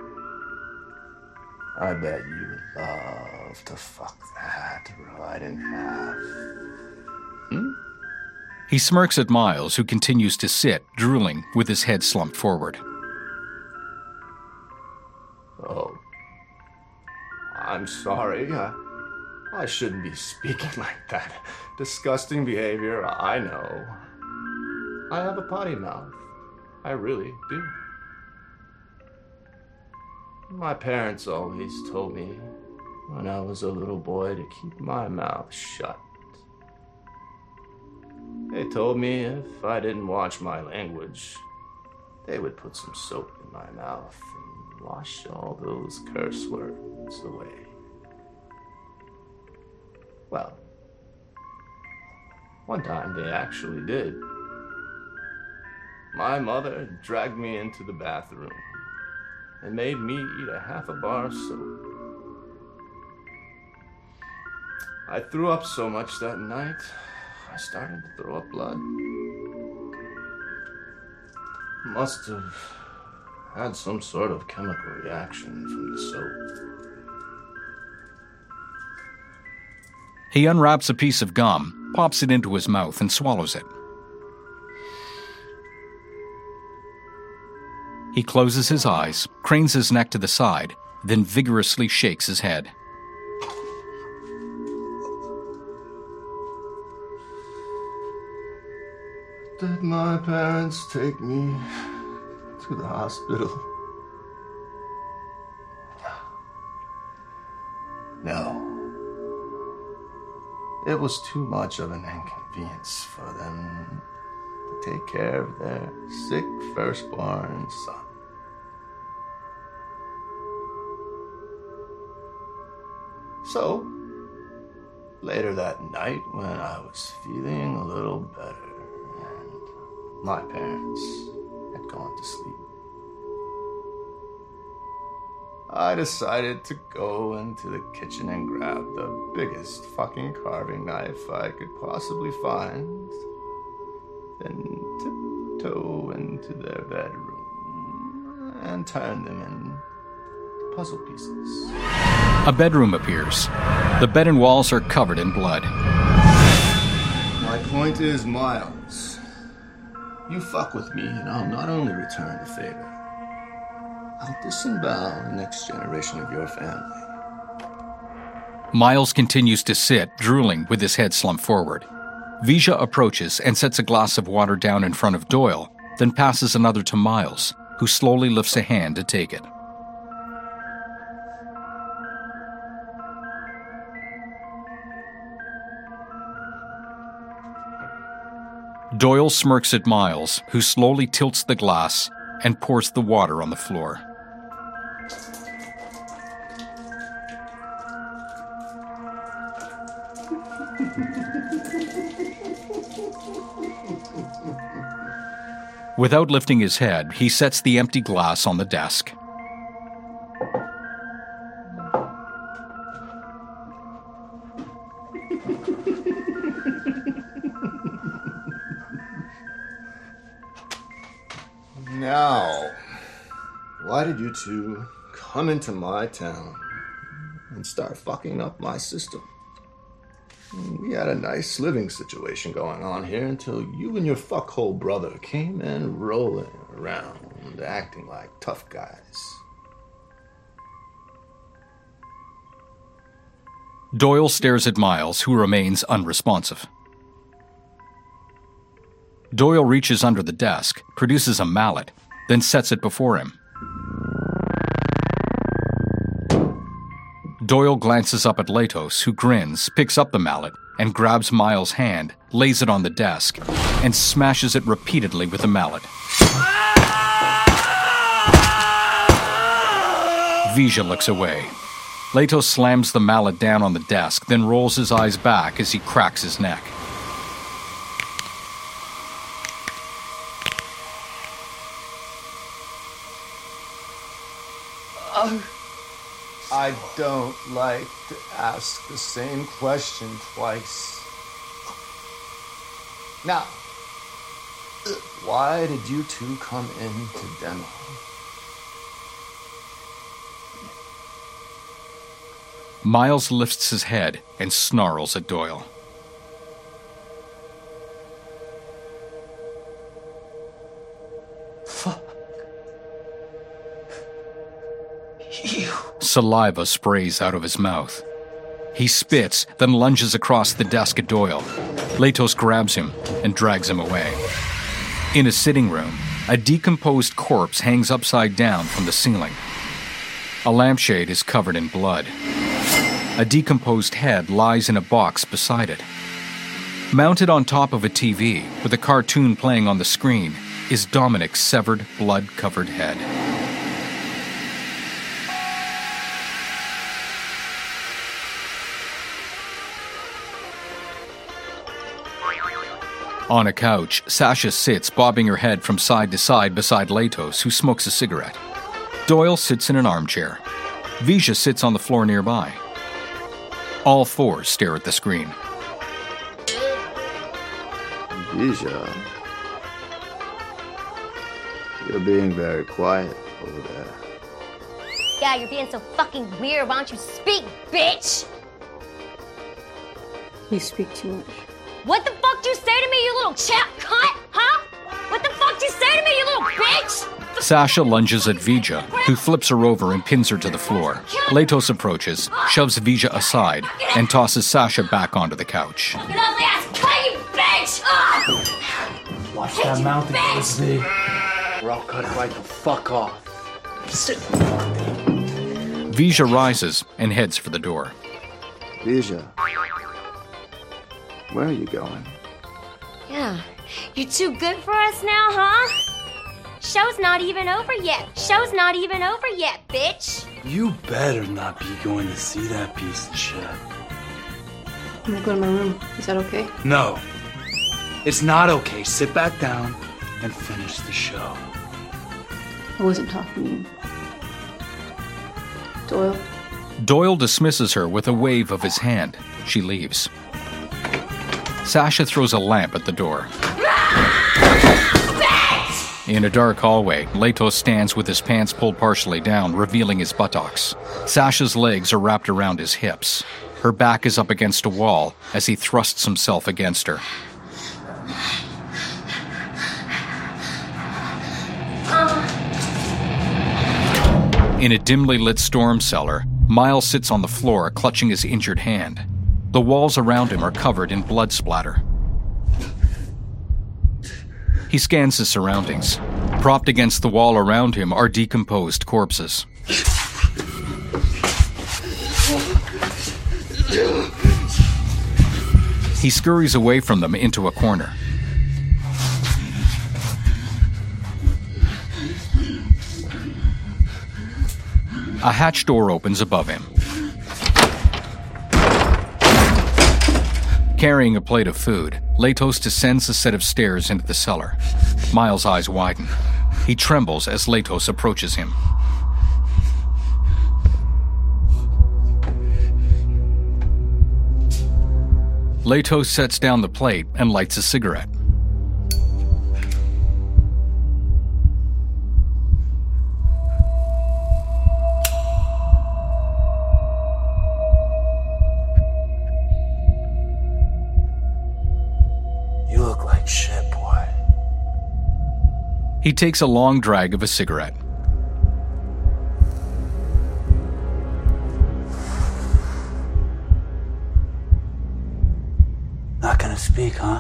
I bet you would love to fuck that right in half. Hmm? He smirks at Miles, who continues to sit, drooling, with his head slumped forward. Oh. I'm sorry. I, I shouldn't be speaking like that. Disgusting behavior, I know. I have a potty mouth. I really do. My parents always told me when I was a little boy to keep my mouth shut. They told me if I didn't watch my language, they would put some soap in my mouth and wash all those curse words away. Well, one time they actually did. My mother dragged me into the bathroom and made me eat a half a bar of soap. I threw up so much that night, I started to throw up blood. Must have had some sort of chemical reaction from the soap. He unwraps a piece of gum, pops it into his mouth, and swallows it. He closes his eyes, cranes his neck to the side, then vigorously shakes his head. Did my parents take me to the hospital? No. It was too much of an inconvenience for them to take care of their sick firstborn son. So, later that night when I was feeling a little better and my parents had gone to sleep, I decided to go into the kitchen and grab the biggest fucking carving knife I could possibly find, then tiptoe into their bedroom and turn them into puzzle pieces. A bedroom appears. The bed and walls are covered in blood. My point is, Miles, you fuck with me and I'll not only return the favor, I'll disembowel the next generation of your family. Miles continues to sit, drooling, with his head slumped forward. Vija approaches and sets a glass of water down in front of Doyle, then passes another to Miles, who slowly lifts a hand to take it. Doyle smirks at Miles, who slowly tilts the glass and pours the water on the floor. Without lifting his head, he sets the empty glass on the desk. Now, why did you two come into my town and start fucking up my system? We had a nice living situation going on here until you and your fuckhole brother came in rolling around, acting like tough guys. Doyle stares at Miles, who remains unresponsive. Doyle reaches under the desk, produces a mallet, then sets it before him. Doyle glances up at Latos, who grins, picks up the mallet, and grabs Miles' hand, lays it on the desk, and smashes it repeatedly with the mallet. Vija looks away. Latos slams the mallet down on the desk, then rolls his eyes back as he cracks his neck. I don't like to ask the same question twice. Now, why did you two come into demo? Miles lifts his head and snarls at Doyle. Fuck. You. Saliva sprays out of his mouth. He spits, then lunges across the desk at Doyle. Latos grabs him and drags him away. In a sitting room, a decomposed corpse hangs upside down from the ceiling. A lampshade is covered in blood. A decomposed head lies in a box beside it. Mounted on top of a T V, with a cartoon playing on the screen, is Dominic's severed, blood-covered head. On a couch, Sasha sits, bobbing her head from side to side beside Latos, who smokes a cigarette. Doyle sits in an armchair. Vija sits on the floor nearby. All four stare at the screen. Vija, you're being very quiet over there. Yeah, you're being so fucking weird. Why don't you speak, bitch? You speak too much. What the fuck do you say to me, you little chap cunt? Huh? What the fuck do you say to me, you little bitch? Sasha lunges at Vija, who flips her over and pins her to the floor. Latos approaches, shoves Vija aside, and tosses Sasha back onto the couch. Get off my ass, cut you bitch! Oh. Watch that mouth again, Z. Or I'll cut it right the fuck off. Sit. Vija rises and heads for the door. Vija, where are you going? Yeah, you're too good for us now, huh? Show's not even over yet. Show's not even over yet, bitch. You better not be going to see that piece of shit. I'm gonna go to my room. Is that okay? No. It's not okay. Sit back down and finish the show. I wasn't talking to you. Doyle? Doyle dismisses her with a wave of his hand. She leaves. Sasha throws a lamp at the door. In a dark hallway, Latos stands with his pants pulled partially down, revealing his buttocks. Sasha's legs are wrapped around his hips. Her back is up against a wall as he thrusts himself against her. In a dimly lit storm cellar, Miles sits on the floor, clutching his injured hand. The walls around him are covered in blood splatter. He scans his surroundings. Propped against the wall around him are decomposed corpses. He scurries away from them into a corner. A hatch door opens above him. Carrying a plate of food, Latos descends a set of stairs into the cellar. Miles' eyes widen. He trembles as Latos approaches him. Latos sets down the plate and lights a cigarette. You look like shit, boy. He takes a long drag of a cigarette. Not gonna speak, huh?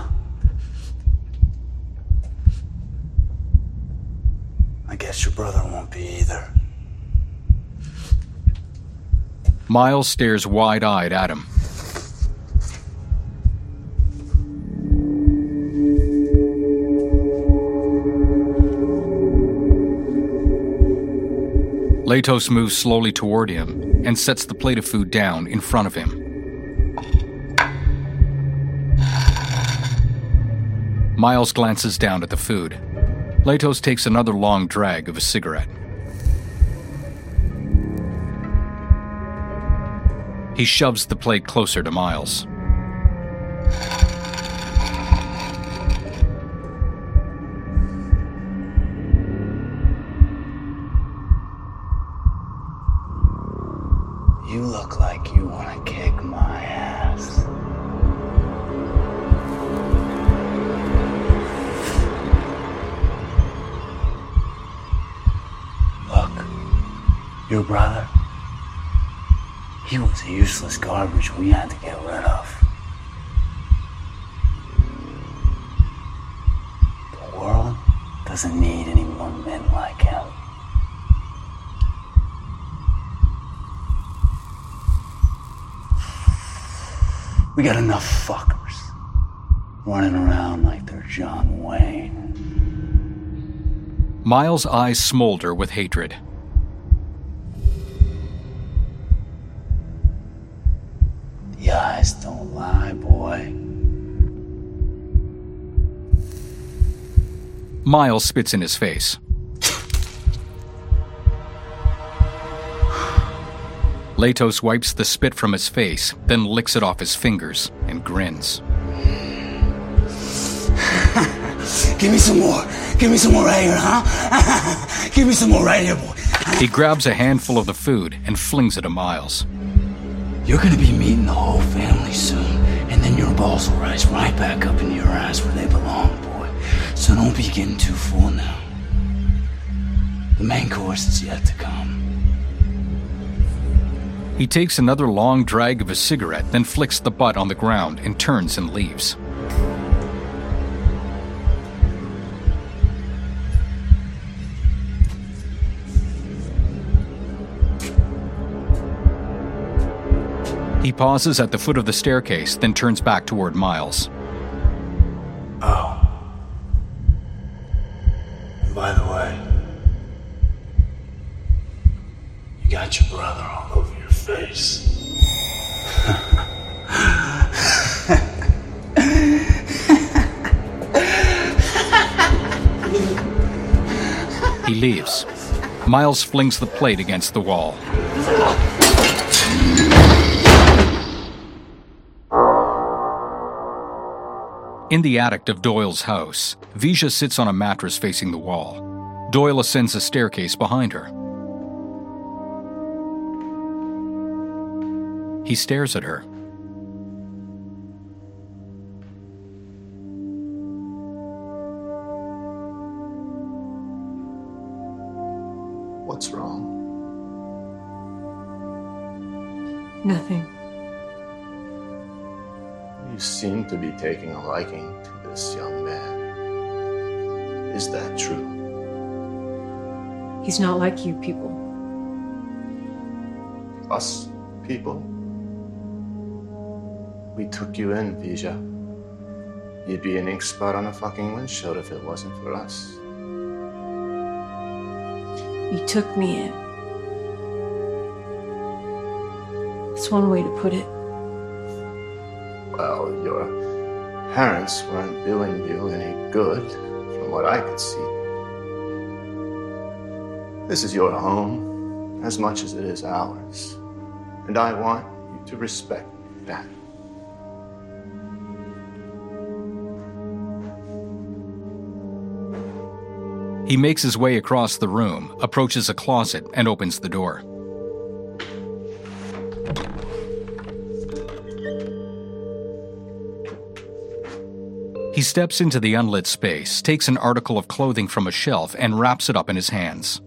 I guess your brother won't be either. Miles stares wide-eyed at him. Latos moves slowly toward him and sets the plate of food down in front of him. Miles glances down at the food. Latos takes another long drag of a cigarette. He shoves the plate closer to Miles. You look like you want to kick my ass. Look, your brother, he was a useless garbage we had to get rid of. The world doesn't need any more men like him. We got enough fuckers running around like they're John Wayne. Miles' eyes smolder with hatred. The eyes don't lie, boy. Miles spits in his face. Latos wipes the spit from his face, then licks it off his fingers and grins. Give me some more. Give me some more right here, huh? Give me some more right here, boy. He grabs a handful of the food and flings it to Miles. You're gonna be meeting the whole family soon, and then your balls will rise right back up into your ass where they belong, boy. So don't be getting too full now. The main course is yet to come. He takes another long drag of a cigarette, then flicks the butt on the ground and turns and leaves. He pauses at the foot of the staircase, then turns back toward Miles. Oh. And by the way, you got your brother all over your face. He leaves. Miles flings the plate against the wall. In the attic of Doyle's house, Visha sits on a mattress facing the wall. Doyle ascends a staircase behind her. He stares at her. What's wrong? Nothing. You seem to be taking a liking to this young man. Is that true? He's not like you people. Us people? We took you in, Visha. You'd be an ink spot on a fucking windshield if it wasn't for us. You took me in. That's one way to put it. Well, your parents weren't doing you any good, from what I could see. This is your home, as much as it is ours. And I want you to respect that. He makes his way across the room, approaches a closet, and opens the door. He steps into the unlit space, takes an article of clothing from a shelf, and wraps it up in his hands.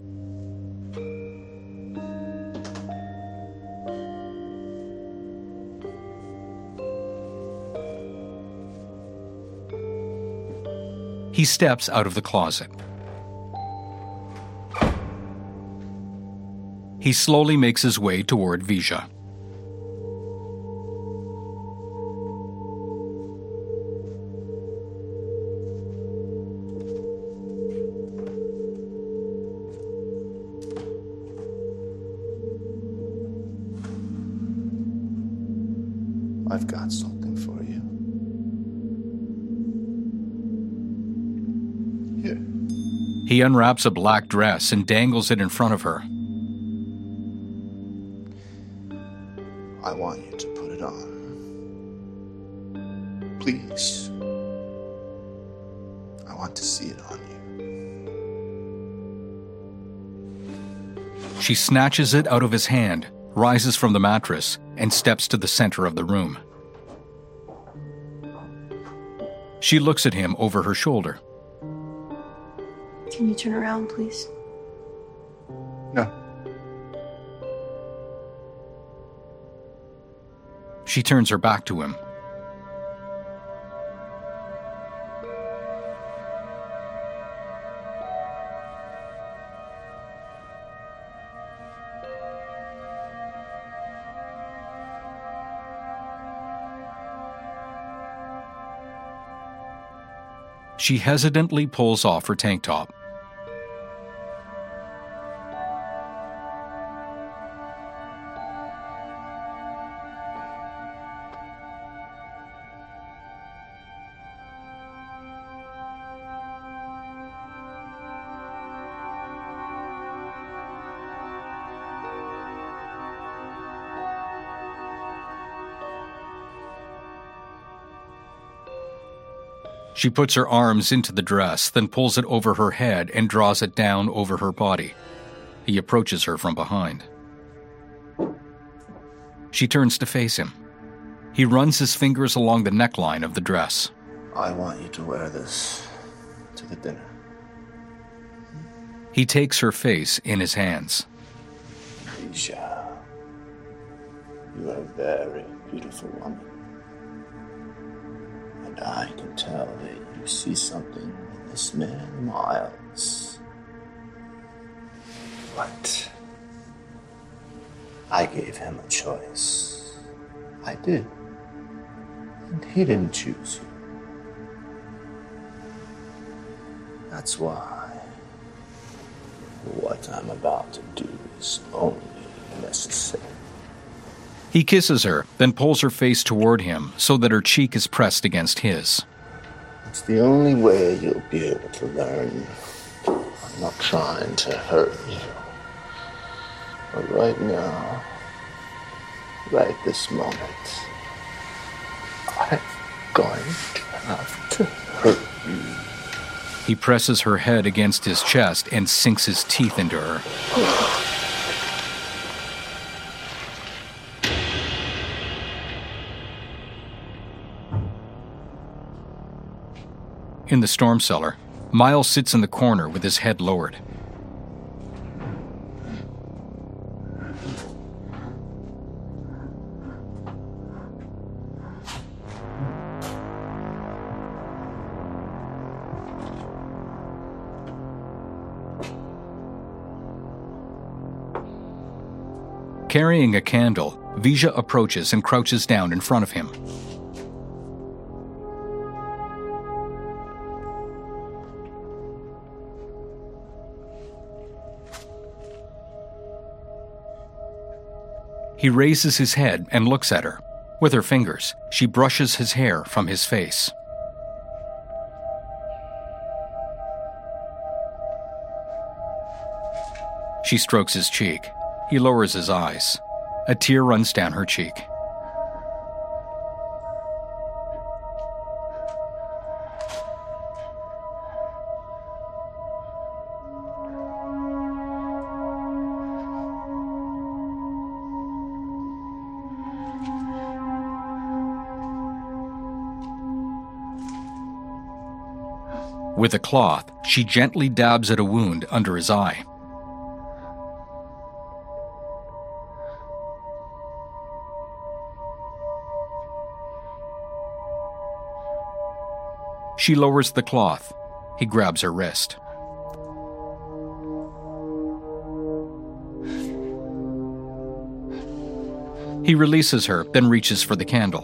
He steps out of the closet. He slowly makes his way toward Visha. I've got something for you. Here. He unwraps a black dress and dangles it in front of her. I want you to put it on. Please. I want to see it on you. She snatches it out of his hand, rises from the mattress, and steps to the center of the room. She looks at him over her shoulder. Can you turn around, please? No. She turns her back to him. She hesitantly pulls off her tank top. She puts her arms into the dress, then pulls it over her head and draws it down over her body. He approaches her from behind. She turns to face him. He runs his fingers along the neckline of the dress. I want you to wear this to the dinner. He takes her face in his hands. Visha, you are a very beautiful woman. And I can tell that you see something in this man, Miles. But I gave him a choice. I did. And he didn't choose you. That's why what I'm about to do is only necessary. He kisses her, then pulls her face toward him so that her cheek is pressed against his. It's the only way you'll be able to learn. I'm not trying to hurt you. But right now, right this moment, I'm going to have to hurt you. He presses her head against his chest and sinks his teeth into her. In the storm cellar, Miles sits in the corner with his head lowered. Carrying a candle, Visha approaches and crouches down in front of him. He raises his head and looks at her. With her fingers, she brushes his hair from his face. She strokes his cheek. He lowers his eyes. A tear runs down her cheek. With a cloth, she gently dabs at a wound under his eye. She lowers the cloth. He grabs her wrist. He releases her, then reaches for the candle.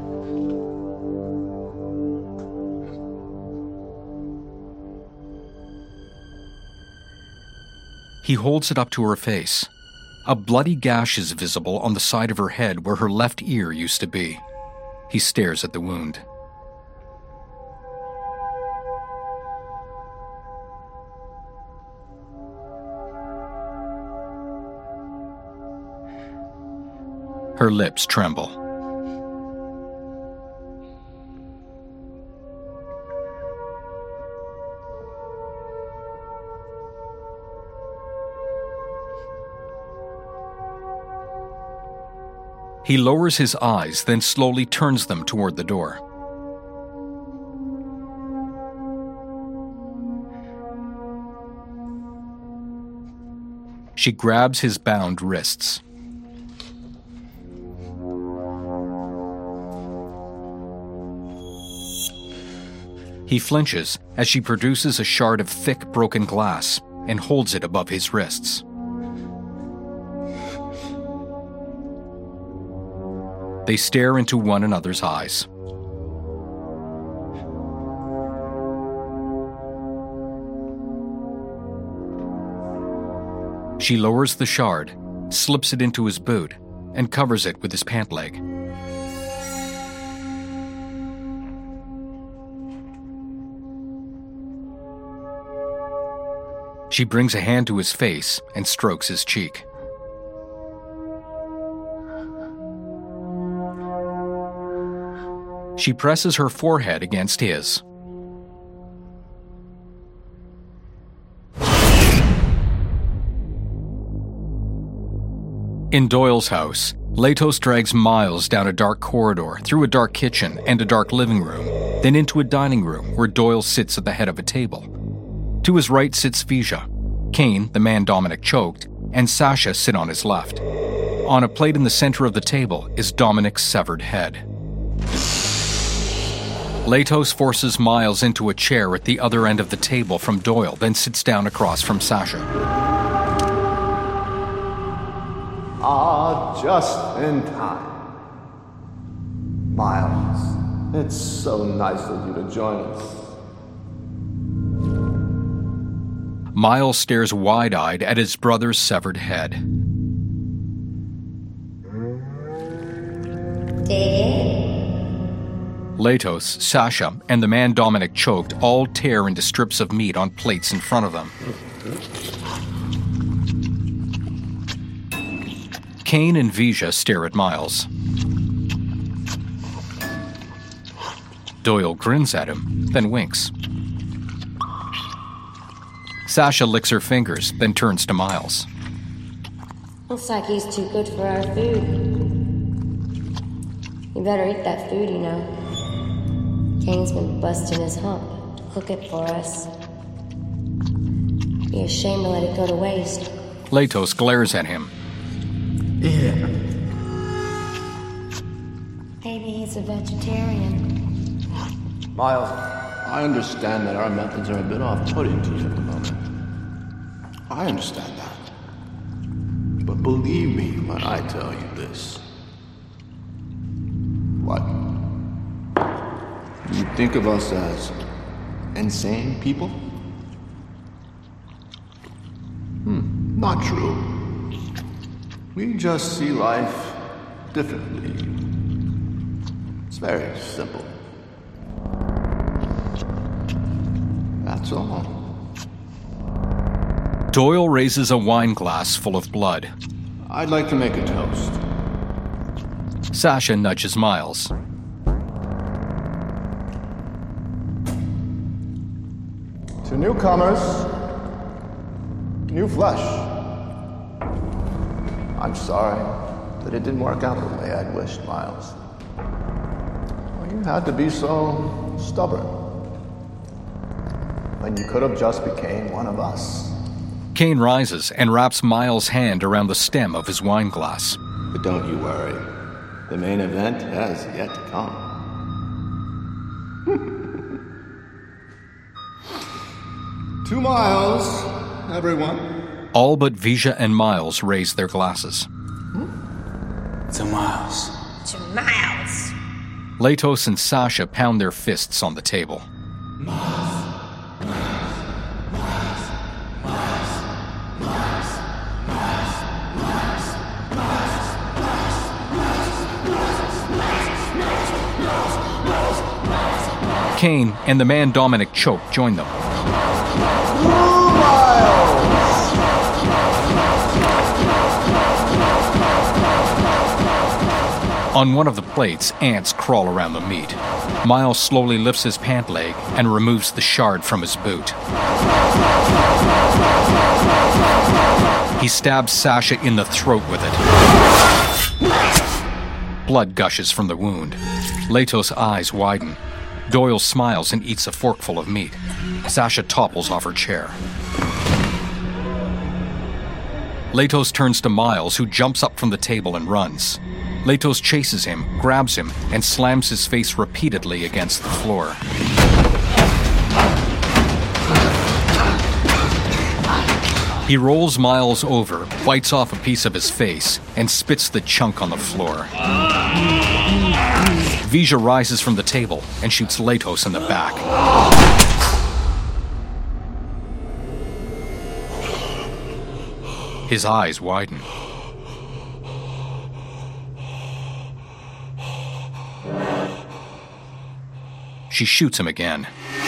He holds it up to her face. A bloody gash is visible on the side of her head where her left ear used to be. He stares at the wound. Her lips tremble. He lowers his eyes, then slowly turns them toward the door. She grabs his bound wrists. He flinches as she produces a shard of thick, broken glass and holds it above his wrists. They stare into one another's eyes. She lowers the shard, slips it into his boot, and covers it with his pant leg. She brings a hand to his face and strokes his cheek. She presses her forehead against his. In Doyle's house, Latos drags Miles down a dark corridor, through a dark kitchen and a dark living room, then into a dining room where Doyle sits at the head of a table. To his right sits Vija. Kane, the man Dominic choked, and Sasha sit on his left. On a plate in the center of the table is Dominic's severed head. Latos forces Miles into a chair at the other end of the table from Doyle, then sits down across from Sasha. Ah, just in time. Miles, it's so nice of you to join us. Miles stares wide-eyed at his brother's severed head. Latos, Sasha, and the man Dominic choked all tear into strips of meat on plates in front of them. Kane and Vija stare at Miles. Doyle grins at him, then winks. Sasha licks her fingers, then turns to Miles. Looks like he's too good for our food. You better eat that food, you know. Kane's been busting his hump to cook it for us. Be a shame to let it go to waste. Latos glares at him. Yeah. Maybe he's a vegetarian. Miles, I understand that our methods are a bit off-putting to you at the moment. I understand that. But believe me when I tell you this. What? You think of us as insane people? Hmm, not true. We just see life differently. very simple. That's all. Doyle raises a wine glass full of blood. I'd like to make a toast. Sasha nudges Miles. To newcomers, new flesh. I'm sorry that it didn't work out the way I'd wished, Miles. Well, you had to be so stubborn when you could have just became one of us. Kane rises and wraps Miles' hand around the stem of his wine glass. But don't you worry. The main event has yet to come. To Miles, everyone. All but Visha and Miles raise their glasses. To Miles. To Miles. Latos and Sasha pound their fists on the table. Kane and the man Dominic Choke join them. On one of the plates, ants crawl around the meat. Miles slowly lifts his pant leg and removes the shard from his boot. He stabs Sasha in the throat with it. Blood gushes from the wound. Latos' eyes widen. Doyle smiles and eats a forkful of meat. Sasha topples off her chair. Latos turns to Miles, who jumps up from the table and runs. Latos chases him, grabs him, and slams his face repeatedly against the floor. He rolls Miles over, bites off a piece of his face, and spits the chunk on the floor. Visha rises from the table and shoots Latos in the back. His eyes widen. She shoots him again.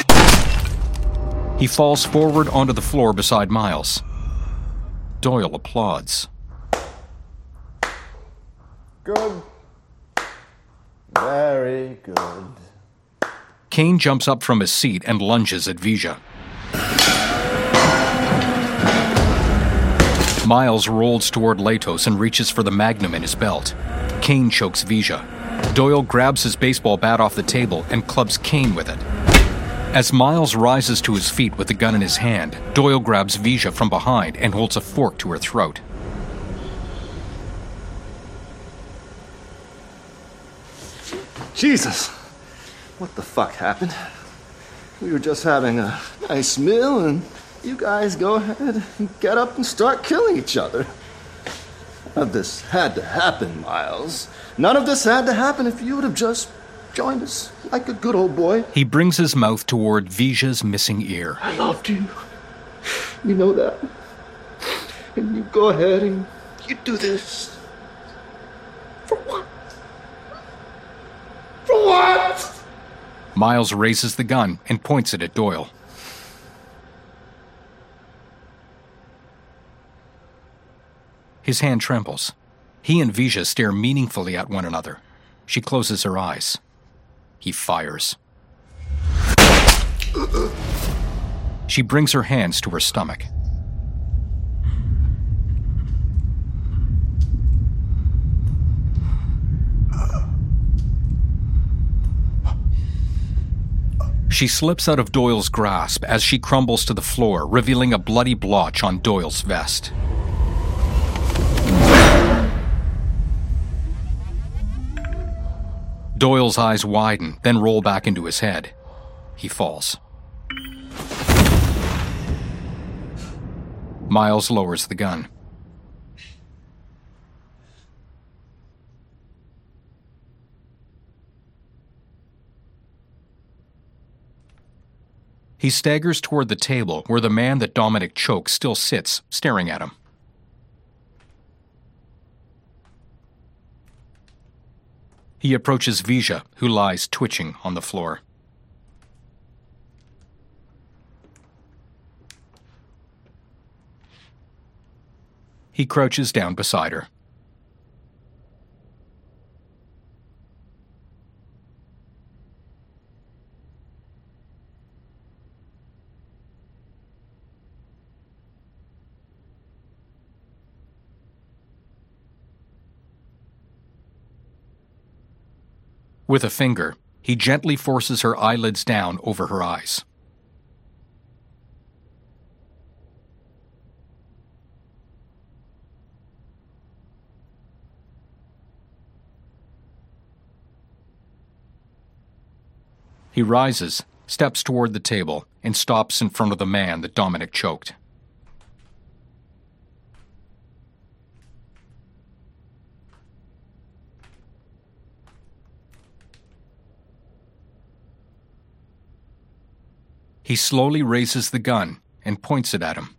He falls forward onto the floor beside Miles. Doyle applauds. Good. Very good. Kane jumps up from his seat and lunges at Visha. Miles rolls toward Latos and reaches for the magnum in his belt. Kane chokes Visha. Doyle grabs his baseball bat off the table and clubs Kane with it. As Miles rises to his feet with the gun in his hand, Doyle grabs Visha from behind and holds a fork to her throat. Jesus! What the fuck happened? We were just having a nice meal, and you guys go ahead and get up and start killing each other. None of this had to happen, Miles. None of this had to happen if you would have just joined us like a good old boy. He brings his mouth toward Visha's missing ear. I loved you. You know that. And you go ahead and you do this. For what? For what? Miles raises the gun and points it at Doyle. His hand trembles. He and Visha stare meaningfully at one another. She closes her eyes. He fires. She brings her hands to her stomach. She slips out of Doyle's grasp as she crumbles to the floor, revealing a bloody blotch on Doyle's vest. Doyle's eyes widen, then roll back into his head. He falls. Miles lowers the gun. He staggers toward the table where the man that Dominic choked still sits, staring at him. He approaches Vija, who lies twitching on the floor. He crouches down beside her. With a finger, he gently forces her eyelids down over her eyes. He rises, steps toward the table, and stops in front of the man that Dominic choked. He slowly raises the gun and points it at him.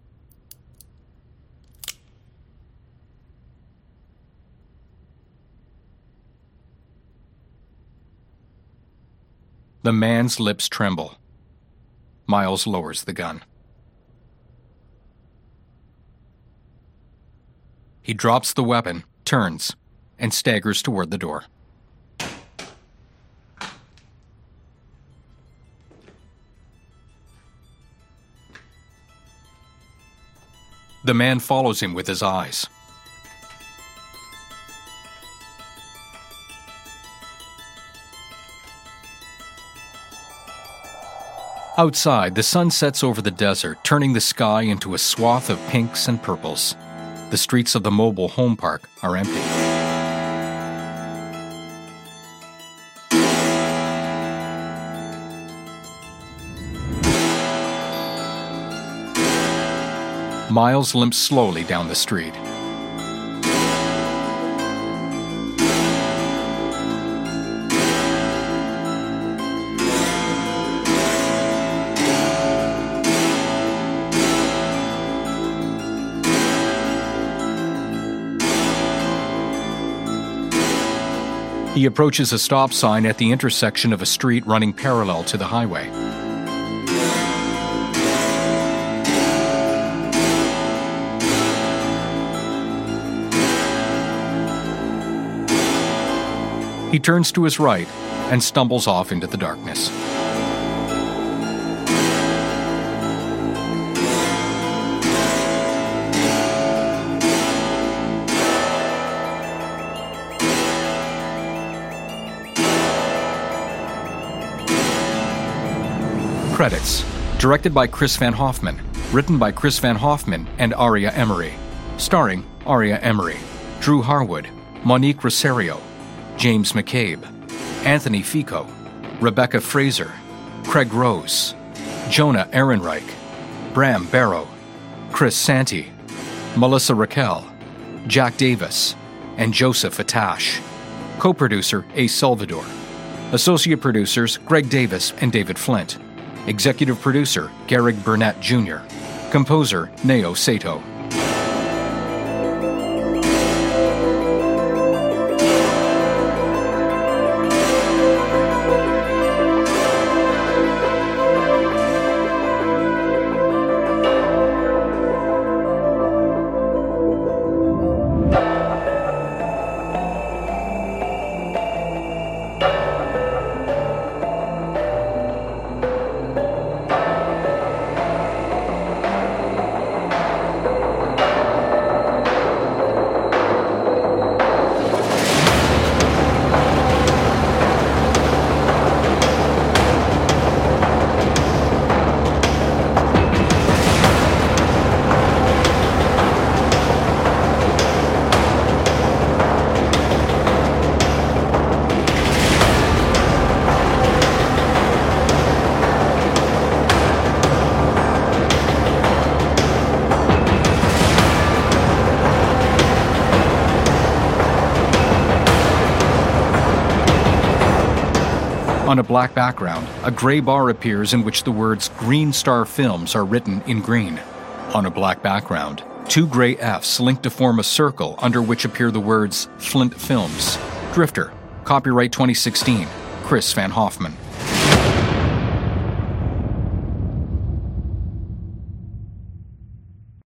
The man's lips tremble. Miles lowers the gun. He drops the weapon, turns, and staggers toward the door. The man follows him with his eyes. Outside, the sun sets over the desert, turning the sky into a swath of pinks and purples. The streets of the mobile home park are empty. Miles limps slowly down the street. He approaches a stop sign at the intersection of a street running parallel to the highway. He turns to his right and stumbles off into the darkness. Credits. Directed by Chris Van Hoffman. Written by Chris Van Hoffman and Aria Emery. Starring Aria Emery, Drew Harwood, Monique Rosario, James McCabe, Anthony Fico, Rebecca Fraser, Craig Rose, Jonah Ehrenreich, Bram Barrow, Chris Santi, Melissa Raquel, Jack Davis, and Joseph Atash. Co-producer Ace Salvador. Associate producers Greg Davis and David Flint. Executive producer Garrick Burnett Junior Composer Neo Sato. On a black background, a gray bar appears in which the words Green Star Films are written in green. On a black background, two gray F's link to form a circle under which appear the words Flint Films. Drifter, Copyright twenty sixteen, Chris Van Hoffman.